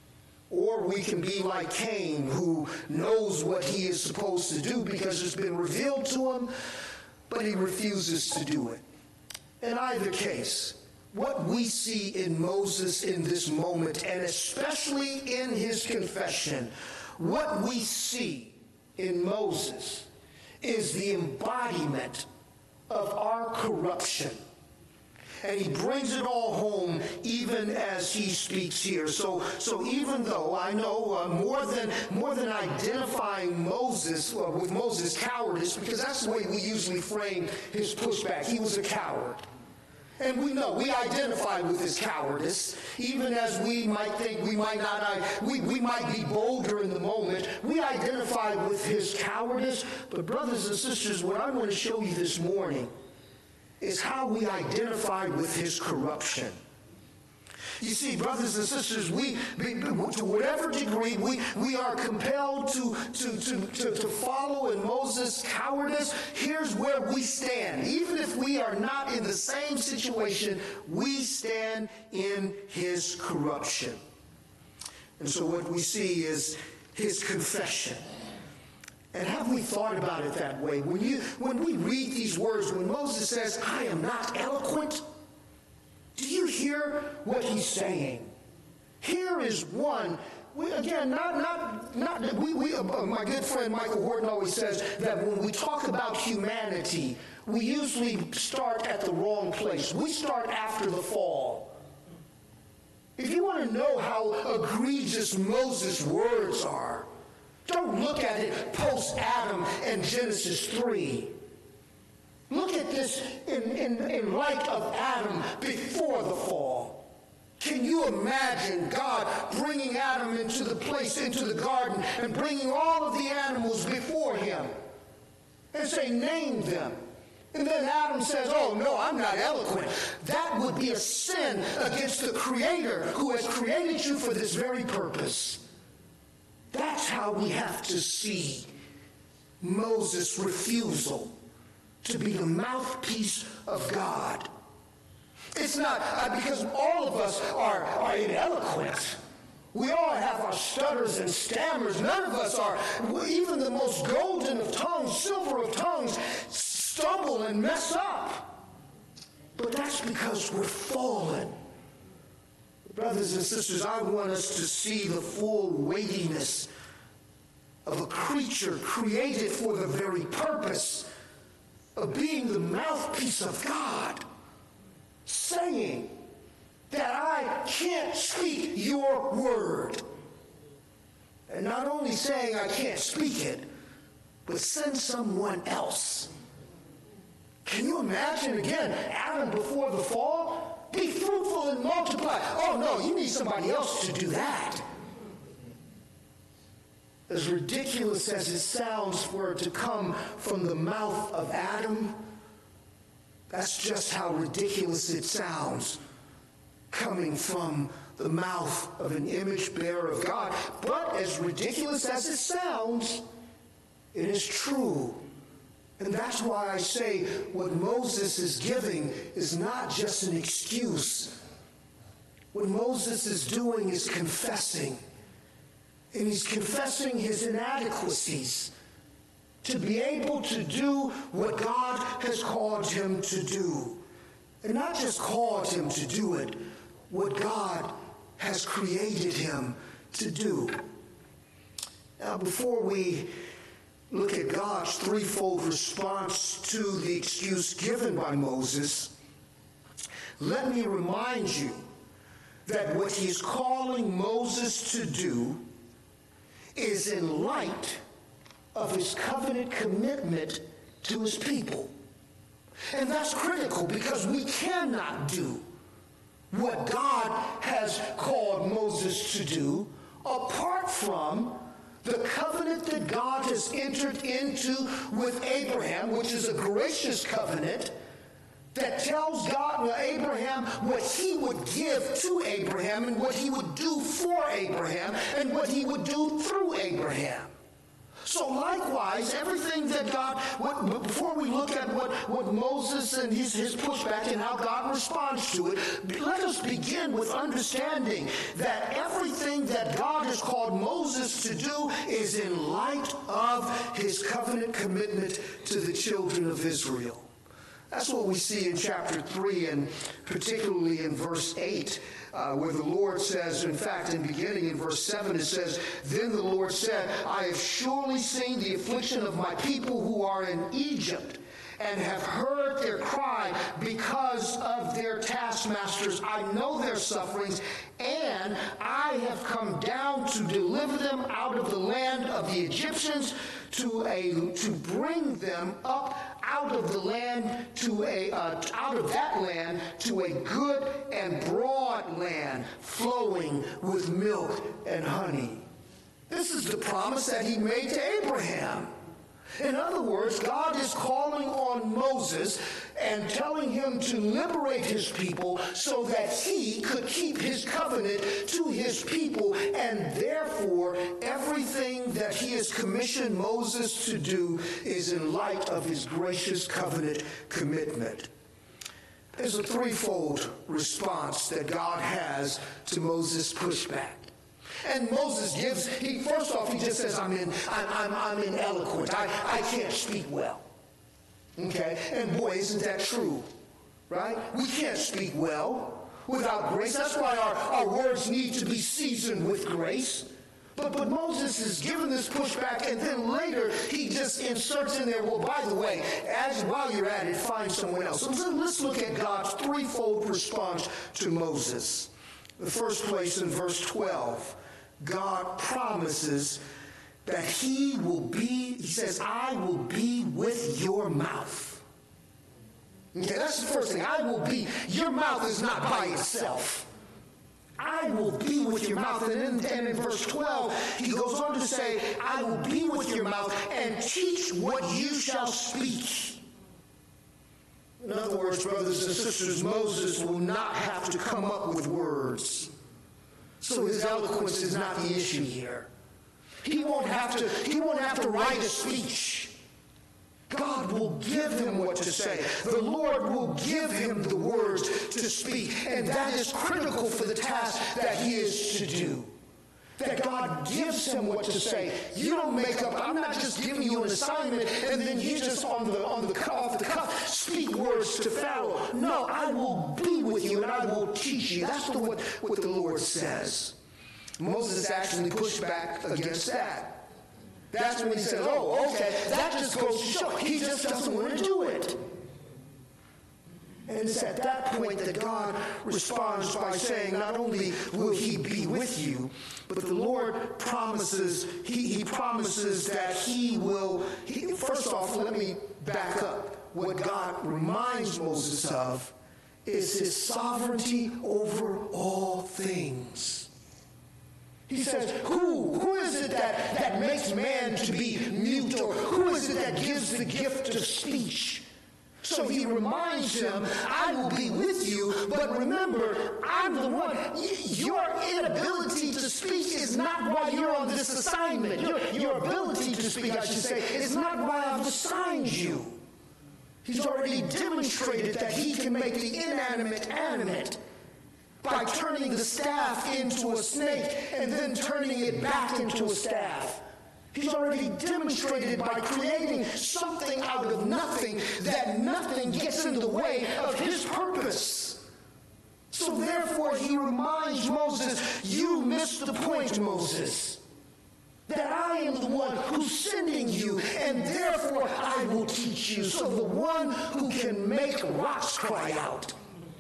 Speaker 1: Or we can be like Cain, who knows what he is supposed to do because it's been revealed to him, but he refuses to do it. In either case, what we see in Moses in this moment, and especially in his confession, what we see in Moses is the embodiment of our corruption. And he brings it all home even as he speaks here. So, so even though I know uh, more than more than identifying Moses uh, with Moses' cowardice, because that's the way we usually frame his pushback. He was a coward. And we know, we identify with his cowardice, even as we might think we might not, we, we might be bolder in the moment. We identify with his cowardice. But brothers and sisters, what I want to show you this morning is how we identify with his corruption. You see, brothers and sisters, we, to whatever degree, we, we are compelled to, to, to, to, to follow in Moses' cowardice. Here's where we stand. Even if we are not in the same situation, we stand in his corruption. And so what we see is his confession. And have we thought about it that way? When you, when we read these words, when Moses says, I am not eloquent, do you hear what he's saying? Here is one, we, again, not, not, not, we, we, uh, my good friend Michael Horton always says that when we talk about humanity, we usually start at the wrong place. We start after the fall. If you want to know how egregious Moses' words are, don't look at it post-Adam and Genesis three. Look at this in, in, in light of Adam before the fall. Can you imagine God bringing Adam into the place, into the garden, and bringing all of the animals before him and say, name them? And then Adam says, oh, no, I'm not eloquent. That would be a sin against the Creator who has created you for this very purpose. That's how we have to see Moses' refusal to be the mouthpiece of God. It's not uh, because all of us are, are ineloquent. We all have our stutters and stammers. None of us are, even the most golden of tongues, silver of tongues, stumble and mess up. But that's because we're fallen. Brothers and sisters, I want us to see the full weightiness of a creature created for the very purpose of being the mouthpiece of God, saying that I can't speak your word. And not only saying I can't speak it, but send someone else. Can you imagine again, Adam before the fall? Be fruitful and multiply. Oh no, you need somebody else to do that. As ridiculous as it sounds for it to come from the mouth of Adam, that's just how ridiculous it sounds, coming from the mouth of an image bearer of God. But as ridiculous as it sounds, it is true. And that's why I say what Moses is giving is not just an excuse. What Moses is doing is confessing. And he's confessing his inadequacies to be able to do what God has called him to do. And not just called him to do it, what God has created him to do. Now, before we look at God's threefold response to the excuse given by Moses, let me remind you that what he's calling Moses to do is in light of his covenant commitment to his people. And that's critical because we cannot do what God has called Moses to do apart from the covenant that God has entered into with Abraham, which is a gracious covenant that tells God, Abraham, what he would give to Abraham and what he would do for Abraham and what he would do through Abraham. So likewise, everything that God, what, before we look at what, what Moses and his, his pushback and how God responds to it, let us begin with understanding that everything that God has called Moses to do is in light of his covenant commitment to the children of Israel. That's what we see in chapter three, and particularly in verse eight, uh, where the Lord says, in fact, in beginning in verse seven, it says, "Then the Lord said, I have surely seen the affliction of my people who are in Egypt, and have heard their cry because of their taskmasters. I know their sufferings, and I have come down to deliver them out of the land of the Egyptians, to a to bring them up out of the land to a uh, out of that land to a good and broad land flowing with milk and honey." This is the promise that he made to Abraham. In other words, God is calling on Moses and telling him to liberate his people so that he could keep his covenant to his people, and therefore everything that he has commissioned Moses to do is in light of his gracious covenant commitment. There's a threefold response that God has to Moses' pushback. And Moses gives, he first off, he just says, I'm in, I'm, I'm, I'm ineloquent. I, I can't speak well. Okay? And boy, isn't that true? Right? We can't speak well without grace. That's why our, our words need to be seasoned with grace. But, but Moses is given this pushback, and then later he just inserts in there, well, by the way, as while you're at it, find someone else. So let's look at God's threefold response to Moses. The first place in verse twelve. God promises that he will be, he says, I will be with your mouth. Okay, that's the first thing. I will be, your mouth is not by itself. I will be with your mouth. And in, and in verse twelve, he goes on to say, I will be with your mouth and teach what you shall speak. In other words, brothers and sisters, Moses will not have to come up with words. So his eloquence is not the issue here. He won't have to, he won't have to write a speech. God will give him what to say. The Lord will give him the words to speak. And that is critical for the task that he is to do. That God gives him what to say. You don't make up, I'm not just giving you an assignment and then you just on the on the off the cuff speak words to Pharaoh. No, I will be with you and I will teach you. That's the, what, what the Lord says. Moses actually pushed back against that. That's when he says, oh, okay, that just goes to show he just doesn't want to do it. And it's at that point that God responds by saying, not only will he be with you, but the Lord promises, he, he promises that he will, he, first off, let me back up. What God reminds Moses of is his sovereignty over all things. He says, who, who is it that, that makes man to be mute, or who is it that gives the gift of speech? So he reminds him, I will be with you, but remember, I'm the one. Your inability to speak is not why you're on this assignment. Your, your ability to speak, I should say, is not why I've assigned you. He's already demonstrated that he can make the inanimate animate by turning the staff into a snake and then turning it back into a staff. He's already demonstrated by creating something out of nothing that nothing gets in the way of his purpose. So therefore he reminds Moses, you missed the point, Moses, that I am the one who's sending you, and therefore I will teach you. So the one who can make rocks cry out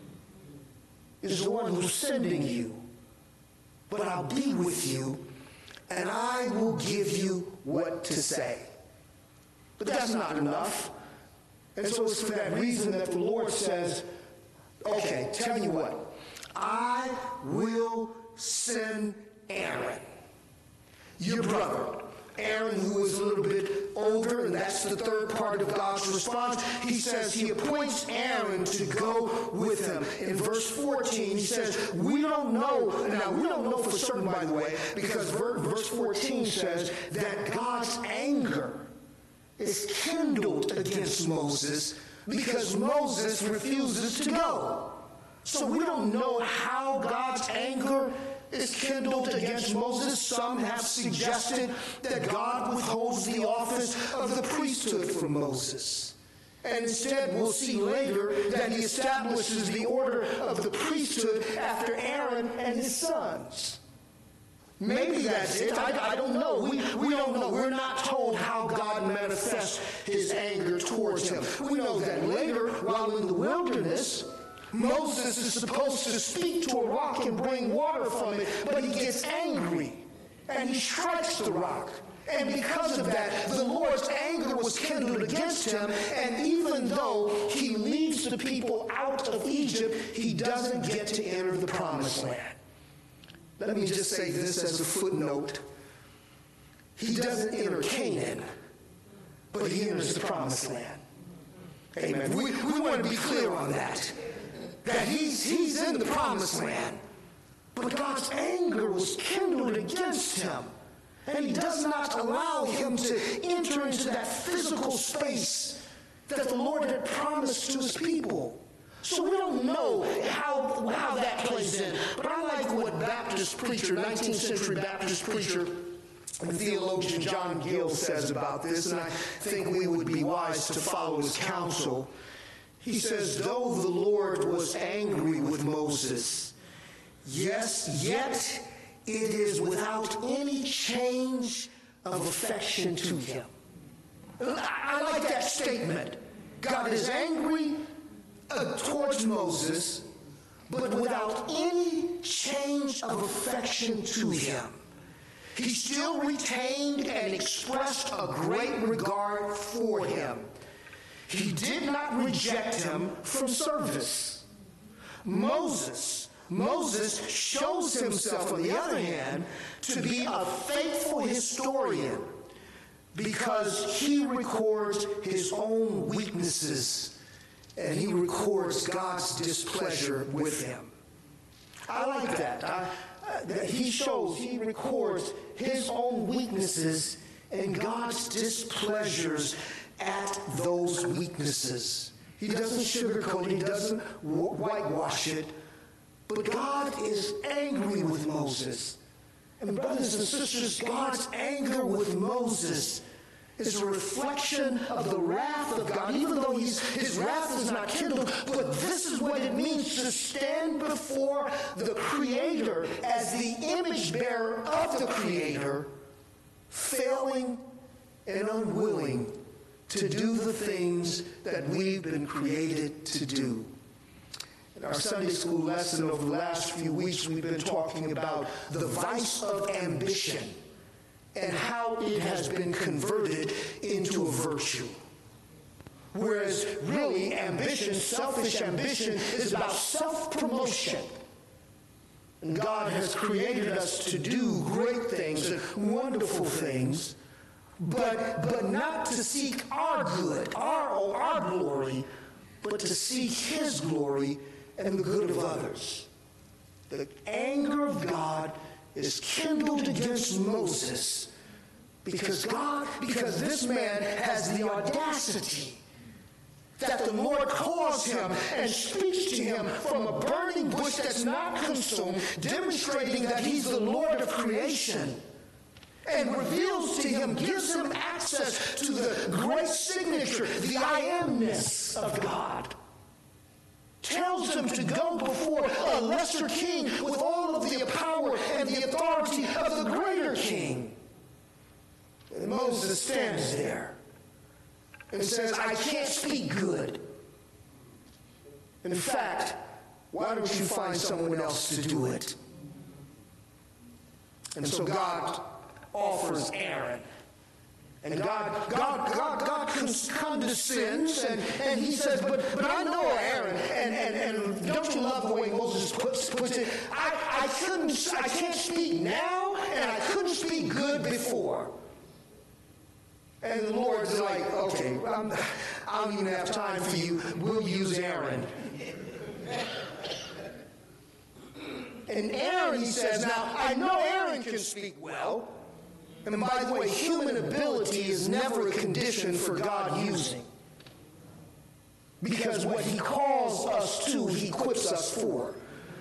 Speaker 1: is the one who's sending you. But I'll be with you, and I will give you what to say. But that's not enough. And so it's for that reason that the Lord says, okay, tell you what, I will send Aaron, your brother. Aaron, who is a little bit older, and that's the third part of God's response. He says he appoints Aaron to go with him. In verse fourteen, he says, we don't know, now we don't know for certain, by the way, because verse fourteen says that God's anger is kindled against Moses because Moses refuses to go. So we don't know how God's anger is kindled against Moses. Some have suggested that God withholds the office of the priesthood from Moses. And instead, we'll see later that he establishes the order of the priesthood after Aaron and his sons. Maybe that's it. I, I don't know. We, we don't know. We're not told how God manifests his anger towards him. We know that later, while in the wilderness, Moses is supposed to speak to a rock and bring water from it, but he gets angry and he strikes the rock. And because of that, the Lord's anger was kindled against him, and even though he leads the people out of Egypt, he doesn't get to enter the promised land. Let me just say this as a footnote. He doesn't enter Canaan, but he enters the promised land. Amen. We, we want to be clear on that. That he's, he's in the promised land. But God's anger was kindled against him. And he does not allow him to enter into that physical space that the Lord had promised to his people. So we don't know how, how that plays in. But I like what Baptist preacher, nineteenth century Baptist preacher, and theologian John Gill says about this, and I think we would be wise to follow his counsel. He says, though the Lord was angry with Moses, yes, yet it is without any change of affection to him. I like that statement. God is angry uh, towards Moses, but without any change of affection to him. He still retained and expressed a great regard for him. He did not reject him from service. Moses, Moses shows himself, on the other hand, to be a faithful historian because he records his own weaknesses and he records God's displeasure with him. I like that. I, I, he shows, he records his own weaknesses and God's displeasures at those weaknesses. He doesn't sugarcoat it, he doesn't whitewash it. But God is angry with Moses. And brothers and sisters, God's anger with Moses is a reflection of the wrath of God, even though he's, his wrath is not kindled. But this is what it means to stand before the Creator as the image bearer of the Creator, failing and unwilling to do the things that we've been created to do. In our Sunday school lesson over the last few weeks, we've been talking about the vice of ambition and how it has been converted into a virtue. Whereas really ambition, selfish ambition, is about self-promotion. And God has created us to do great things and wonderful things, but, but not to seek our good, our, or our glory, but to seek His glory and the good of others. The anger of God is kindled against Moses because God, because this man has the audacity that the Lord calls him and speaks to him from a burning bush that's not consumed, demonstrating that He's the Lord of creation, and reveals to him, gives him access to the great signature, the I amness of God. Tells him to go before a lesser king with all of the power and the authority of the greater king. And Moses stands there and says, I can't speak good. In fact, why don't you find someone else to do it? And so God offers Aaron. And God, God, God, God condescends, and, and He says, but, but I know Aaron, and, and, and don't you love the way Moses puts, puts it? I, I couldn't, I can't speak now, and I couldn't speak good before. And the Lord's like, okay, I'm, I don't even have time for you. We'll use Aaron. And Aaron, He says, now, I know Aaron can speak well. And by the way, human ability is never a condition for God using. Because what He calls us to, He equips us for.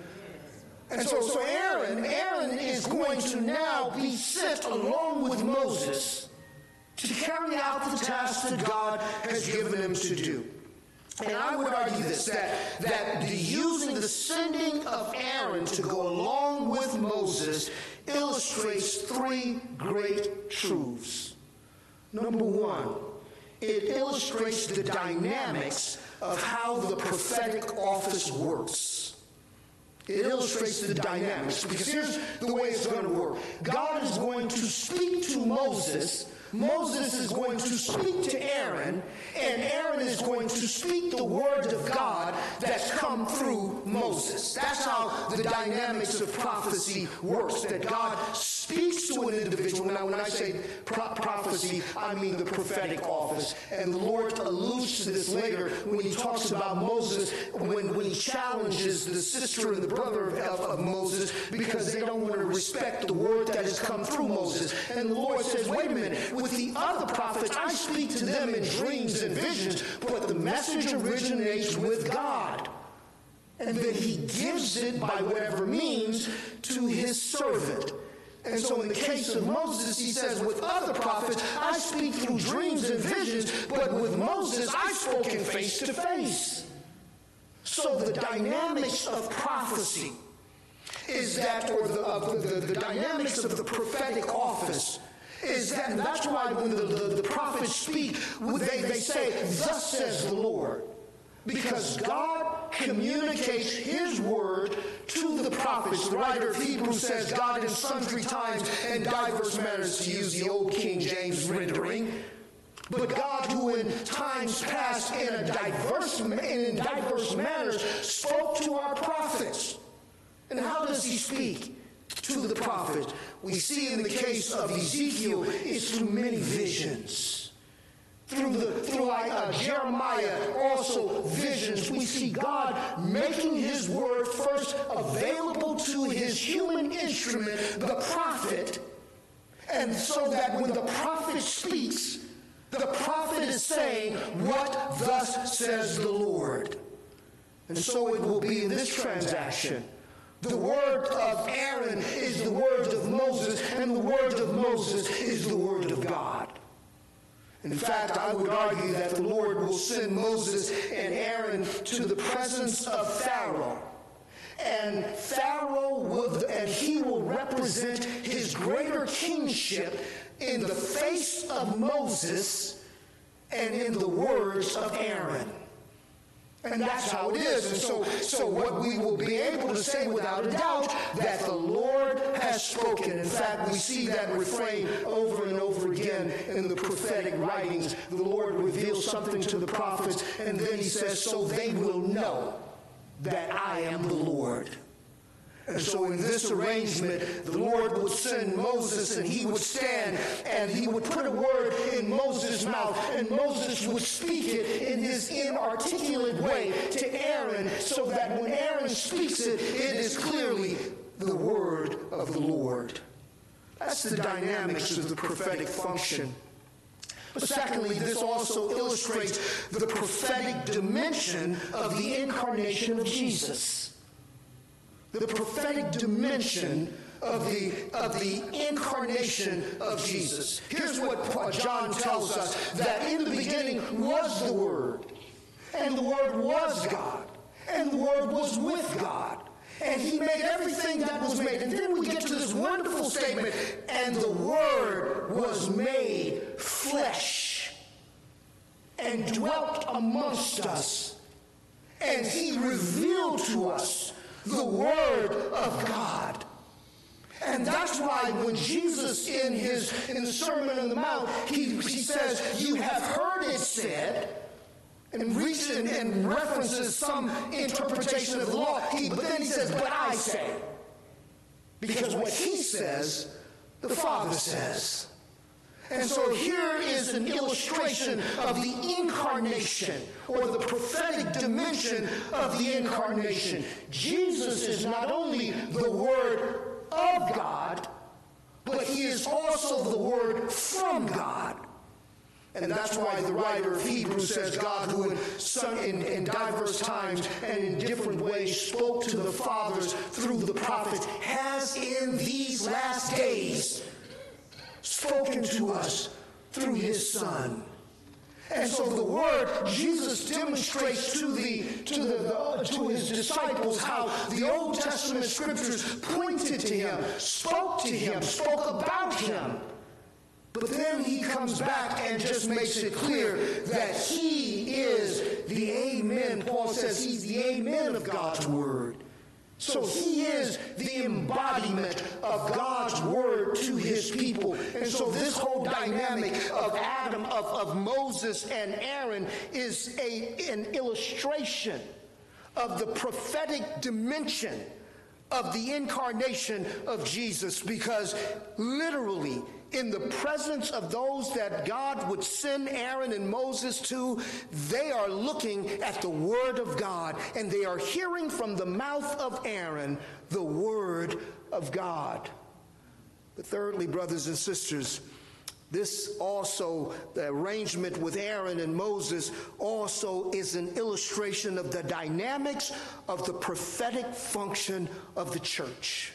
Speaker 1: And so, so Aaron, Aaron is going to now be sent along with Moses to carry out the task that God has given him to do. And I would argue this, that, that the using, the sending of Aaron to go along with Moses illustrates three great truths. Number one, it illustrates the dynamics of how the prophetic office works. It illustrates the dynamics, because here's the way it's going to work. God is going to speak to Moses. Moses is going to speak to Aaron, and Aaron is going to speak the word of God that's come through Moses. That's how the dynamics of prophecy works, that God speaks to an individual. Now, when I say pro- prophecy, I mean the prophetic office. And the Lord alludes to this later when He talks about Moses, when, when He challenges the sister and the brother of, of, of Moses, because they don't want to respect the word that has come through Moses. And the Lord says, wait a minute, with the other prophets, I speak to them in dreams and visions, but the message originates with God. And then He gives it by whatever means to His servant. And so in the case of Moses, He says, with other prophets, I speak through dreams and visions, but with Moses, I've spoken face to face. So the dynamics of prophecy is that, or the, of the, the, the dynamics of the prophetic office, is that, and that's why when the, the, the prophets speak, they, they say, thus says the Lord. Because God communicates His word to the prophets. The writer of Hebrews says God in sundry times and diverse manners, to use the old King James rendering. But God, who in times past in a diverse and in diverse manners spoke to our prophets. And how does He speak to the prophet? We see in the case of Ezekiel, it's through many visions. Through the through uh, Jeremiah, also visions. We see God making His word first available to His human instrument, the prophet, and so that when the prophet speaks, the prophet is saying, what thus says the Lord. And so it will be in this transaction. The word of Aaron is the word of Moses, and the word of Moses is the word of God. In fact, I would argue that the Lord will send Moses and Aaron to the presence of Pharaoh. And Pharaoh will, and he will represent his greater kingship in the face of Moses and in the words of Aaron. And that's how it is. And so, so what we will be able to say without a doubt, that the Lord has spoken. In fact, we see that refrain over and over again in the prophetic writings. The Lord reveals something to the prophets, and then he says, so they will know that I am the Lord. And so in this arrangement, the Lord would send Moses, and he would stand, and he would put a word in Moses' mouth, and Moses would speak it in his inarticulate way to Aaron, so that when Aaron speaks it, it is clearly the word of the Lord. That's the dynamics of the prophetic function. But secondly, this also illustrates the prophetic dimension of the incarnation of Jesus. The prophetic dimension of the, of the incarnation of Jesus. Here's what John tells us, that in the beginning was the Word, and the Word was God, and the Word was with God, and he made everything that was made. And then we get to this wonderful statement, and the Word was made flesh and dwelt amongst us, and he revealed to us the Word of God. And that's why when Jesus in his in the Sermon on the Mount, he, he says, you have heard it said, and reaches and, and references some interpretation of the law, he, but then he says, but I say. Because what he says, the Father says. And so here is an illustration of the incarnation, or the prophetic dimension of the incarnation. Jesus is not only the Word of God, but he is also the Word from God. And that's why the writer of Hebrews says, God, who in, some, in, in diverse times and in different ways spoke to the fathers through the prophets, has in these last days spoken to us through his Son. And so the Word, Jesus demonstrates to the to the, the to his disciples how the Old Testament scriptures pointed to him, spoke to him, spoke about him. But then he comes back and just makes it clear that he is the Amen. Paul says he's the Amen of God's Word. So he is the embodiment of God's Word to his people. And so this whole dynamic of Adam, of, of Moses and Aaron is a, an illustration of the prophetic dimension of the incarnation of Jesus, because literally in the presence of those that God would send Aaron and Moses to, they are looking at the Word of God, and they are hearing from the mouth of Aaron the Word of God. But thirdly, brothers and sisters, this also, the arrangement with Aaron and Moses, also is an illustration of the dynamics of the prophetic function of the church.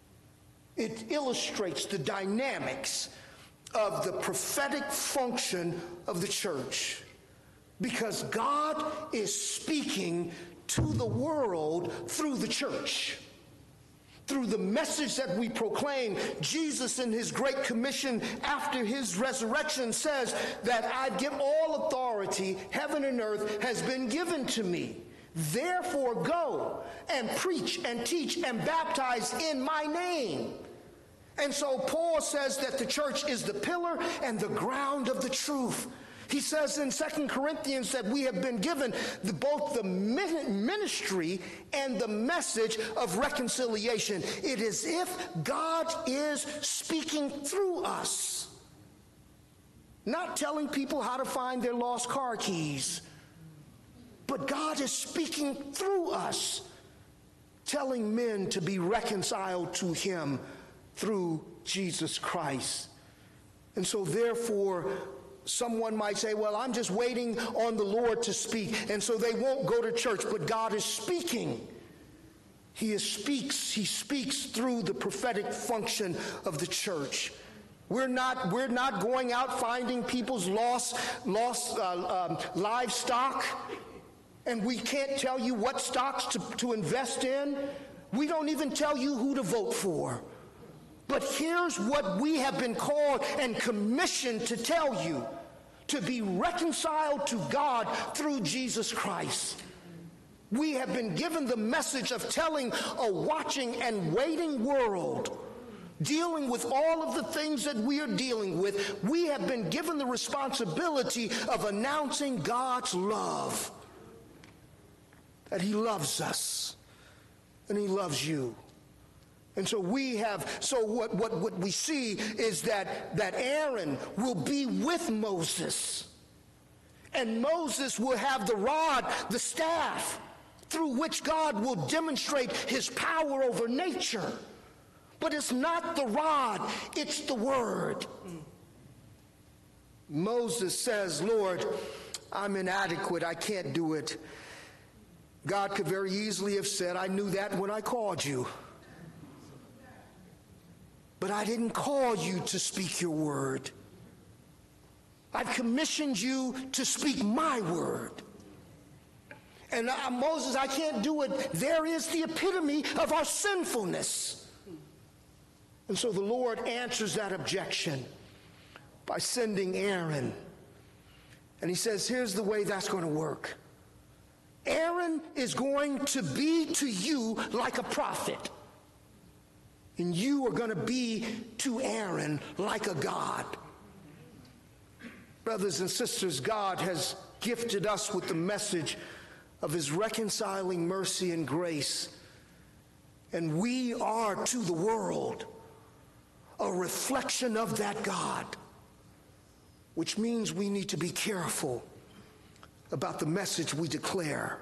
Speaker 1: It illustrates the dynamics of the prophetic function of the church, because God is speaking to the world through the church. Through the message that we proclaim, Jesus in his Great Commission after his resurrection says that I give all authority, heaven and earth has been given to me. Therefore go and preach and teach and baptize in my name. And so Paul says that the church is the pillar and the ground of the truth. He says in Second Corinthians that we have been given the, both the ministry and the message of reconciliation. It is if God is speaking through us, not telling people how to find their lost car keys, but God is speaking through us, telling men to be reconciled to him through Jesus Christ. And so therefore, someone might say, well, I'm just waiting on the Lord to speak, and so they won't go to church, but God is speaking. He is speaks, he speaks through the prophetic function of the church. We're not, we're not going out finding people's lost, lost uh, um, livestock, and we can't tell you what stocks to, to invest in. We don't even tell you who to vote for. But here's what we have been called and commissioned to tell you: to be reconciled to God through Jesus Christ. We have been given the message of telling a watching and waiting world, dealing with all of the things that we are dealing with. We have been given the responsibility of announcing God's love, that he loves us and he loves you. And so we have, so what, what, what we see is that, that Aaron will be with Moses. And Moses will have the rod, the staff, through which God will demonstrate his power over nature. But it's not the rod, it's the word. Moses says, Lord, I'm inadequate, I can't do it. God could very easily have said, I knew that when I called you. But I didn't call you to speak your word. I've commissioned you to speak my word. And uh, Moses, I can't do it. There is the epitome of our sinfulness. And so the Lord answers that objection by sending Aaron. And he says, here's the way that's going to work. Aaron is going to be to you like a prophet. And you are going to be to Aaron like a God. Brothers and sisters, God has gifted us with the message of his reconciling mercy and grace. And we are to the world a reflection of that God, which means we need to be careful about the message we declare.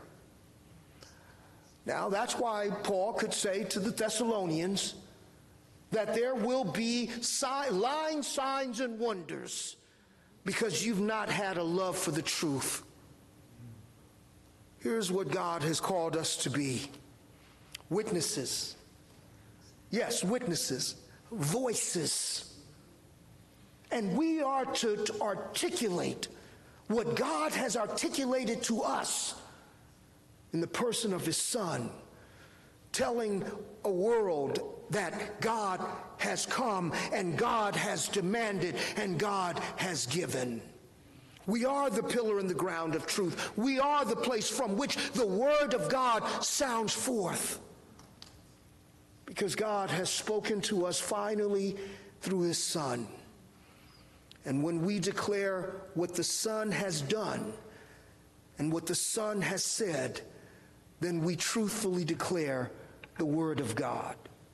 Speaker 1: Now, that's why Paul could say to the Thessalonians that there will be sign, lying signs and wonders because you've not had a love for the truth. Here's what God has called us to be. Witnesses. Yes, witnesses. Voices. And we are to, to articulate what God has articulated to us in the person of his Son, telling a world that God has come and God has demanded and God has given. We are the pillar in the ground of truth. We are the place from which the word of God sounds forth. Because God has spoken to us finally through his Son. And when we declare what the Son has done and what the Son has said, then we truthfully declare the word of God.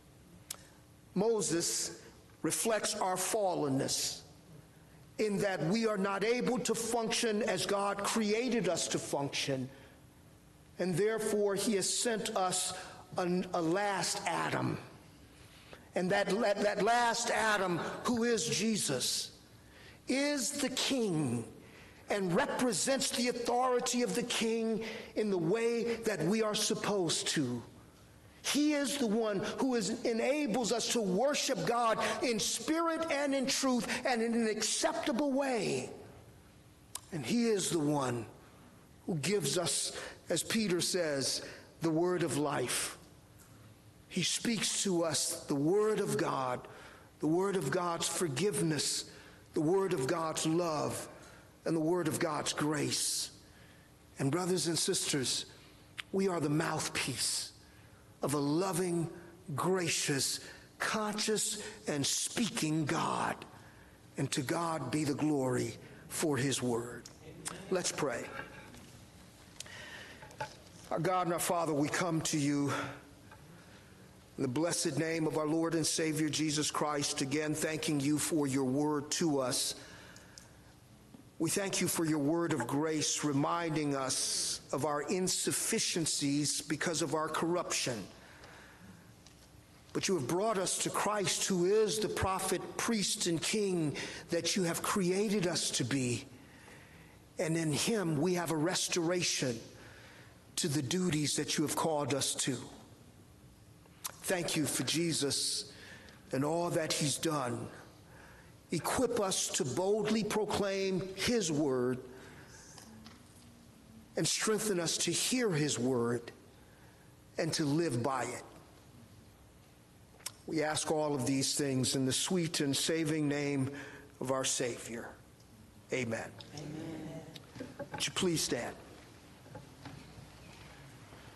Speaker 1: Moses reflects our fallenness in that we are not able to function as God created us to function, and therefore he has sent us a, a last Adam. And that, that last Adam, who is Jesus, is the king and represents the authority of the king in the way that we are supposed to. He is the one who is, enables us to worship God in spirit and in truth and in an acceptable way. And he is the one who gives us, as Peter says, the word of life. He speaks to us the word of God, the word of God's forgiveness, the word of God's love, and the word of God's grace. And brothers and sisters, we are the mouthpiece of a loving, gracious, conscious, and speaking God. And to God be the glory for his word. Let's pray. Our God and our Father, we come to you in the blessed name of our Lord and Savior Jesus Christ, again thanking you for your word to us. We thank you for your word of grace, reminding us of our insufficiencies because of our corruption. But you have brought us to Christ, who is the prophet, priest, and king that you have created us to be. And in him we have a restoration to the duties that you have called us to. Thank you for Jesus and all that he's done. Equip us to boldly proclaim his word and strengthen us to hear his word and to live by it. We ask all of these things in the sweet and saving name of our Savior. Amen. Amen. Would you please stand?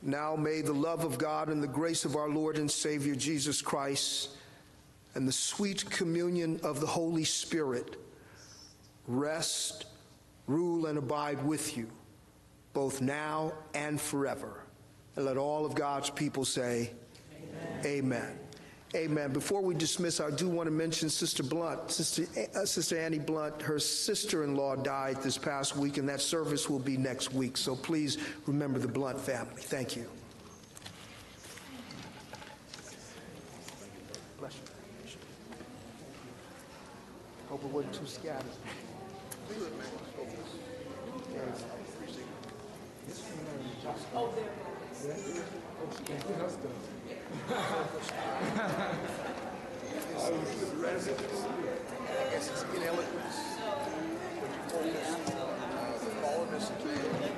Speaker 1: Now may the love of God and the grace of our Lord and Savior Jesus Christ and the sweet communion of the Holy Spirit rest, rule, and abide with you, both now and forever. And let all of God's people say, Amen. Amen. Amen. Before we dismiss, I do want to mention Sister Blunt, Sister, uh, Sister Annie Blunt. Her sister-in-law died this past week, and that service will be next week. So please remember the Blunt family. Thank you. Bless you. Hope it wasn't too scattered. Oh, there. I guess it's in eloquence when you focus uh, the fallenness of man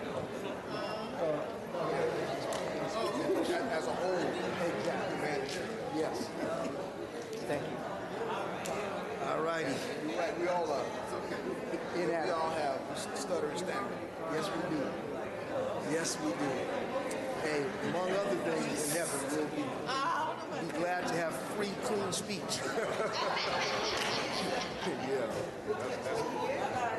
Speaker 1: as a whole. Exactly. Yes. Thank you. All righty. You're right. We all are. We all have stutter and stammer. Yes, we do. Yes, we do. Hey, among other things in heaven, we'll be, be glad to have free, clean speech. Yeah. That's, that's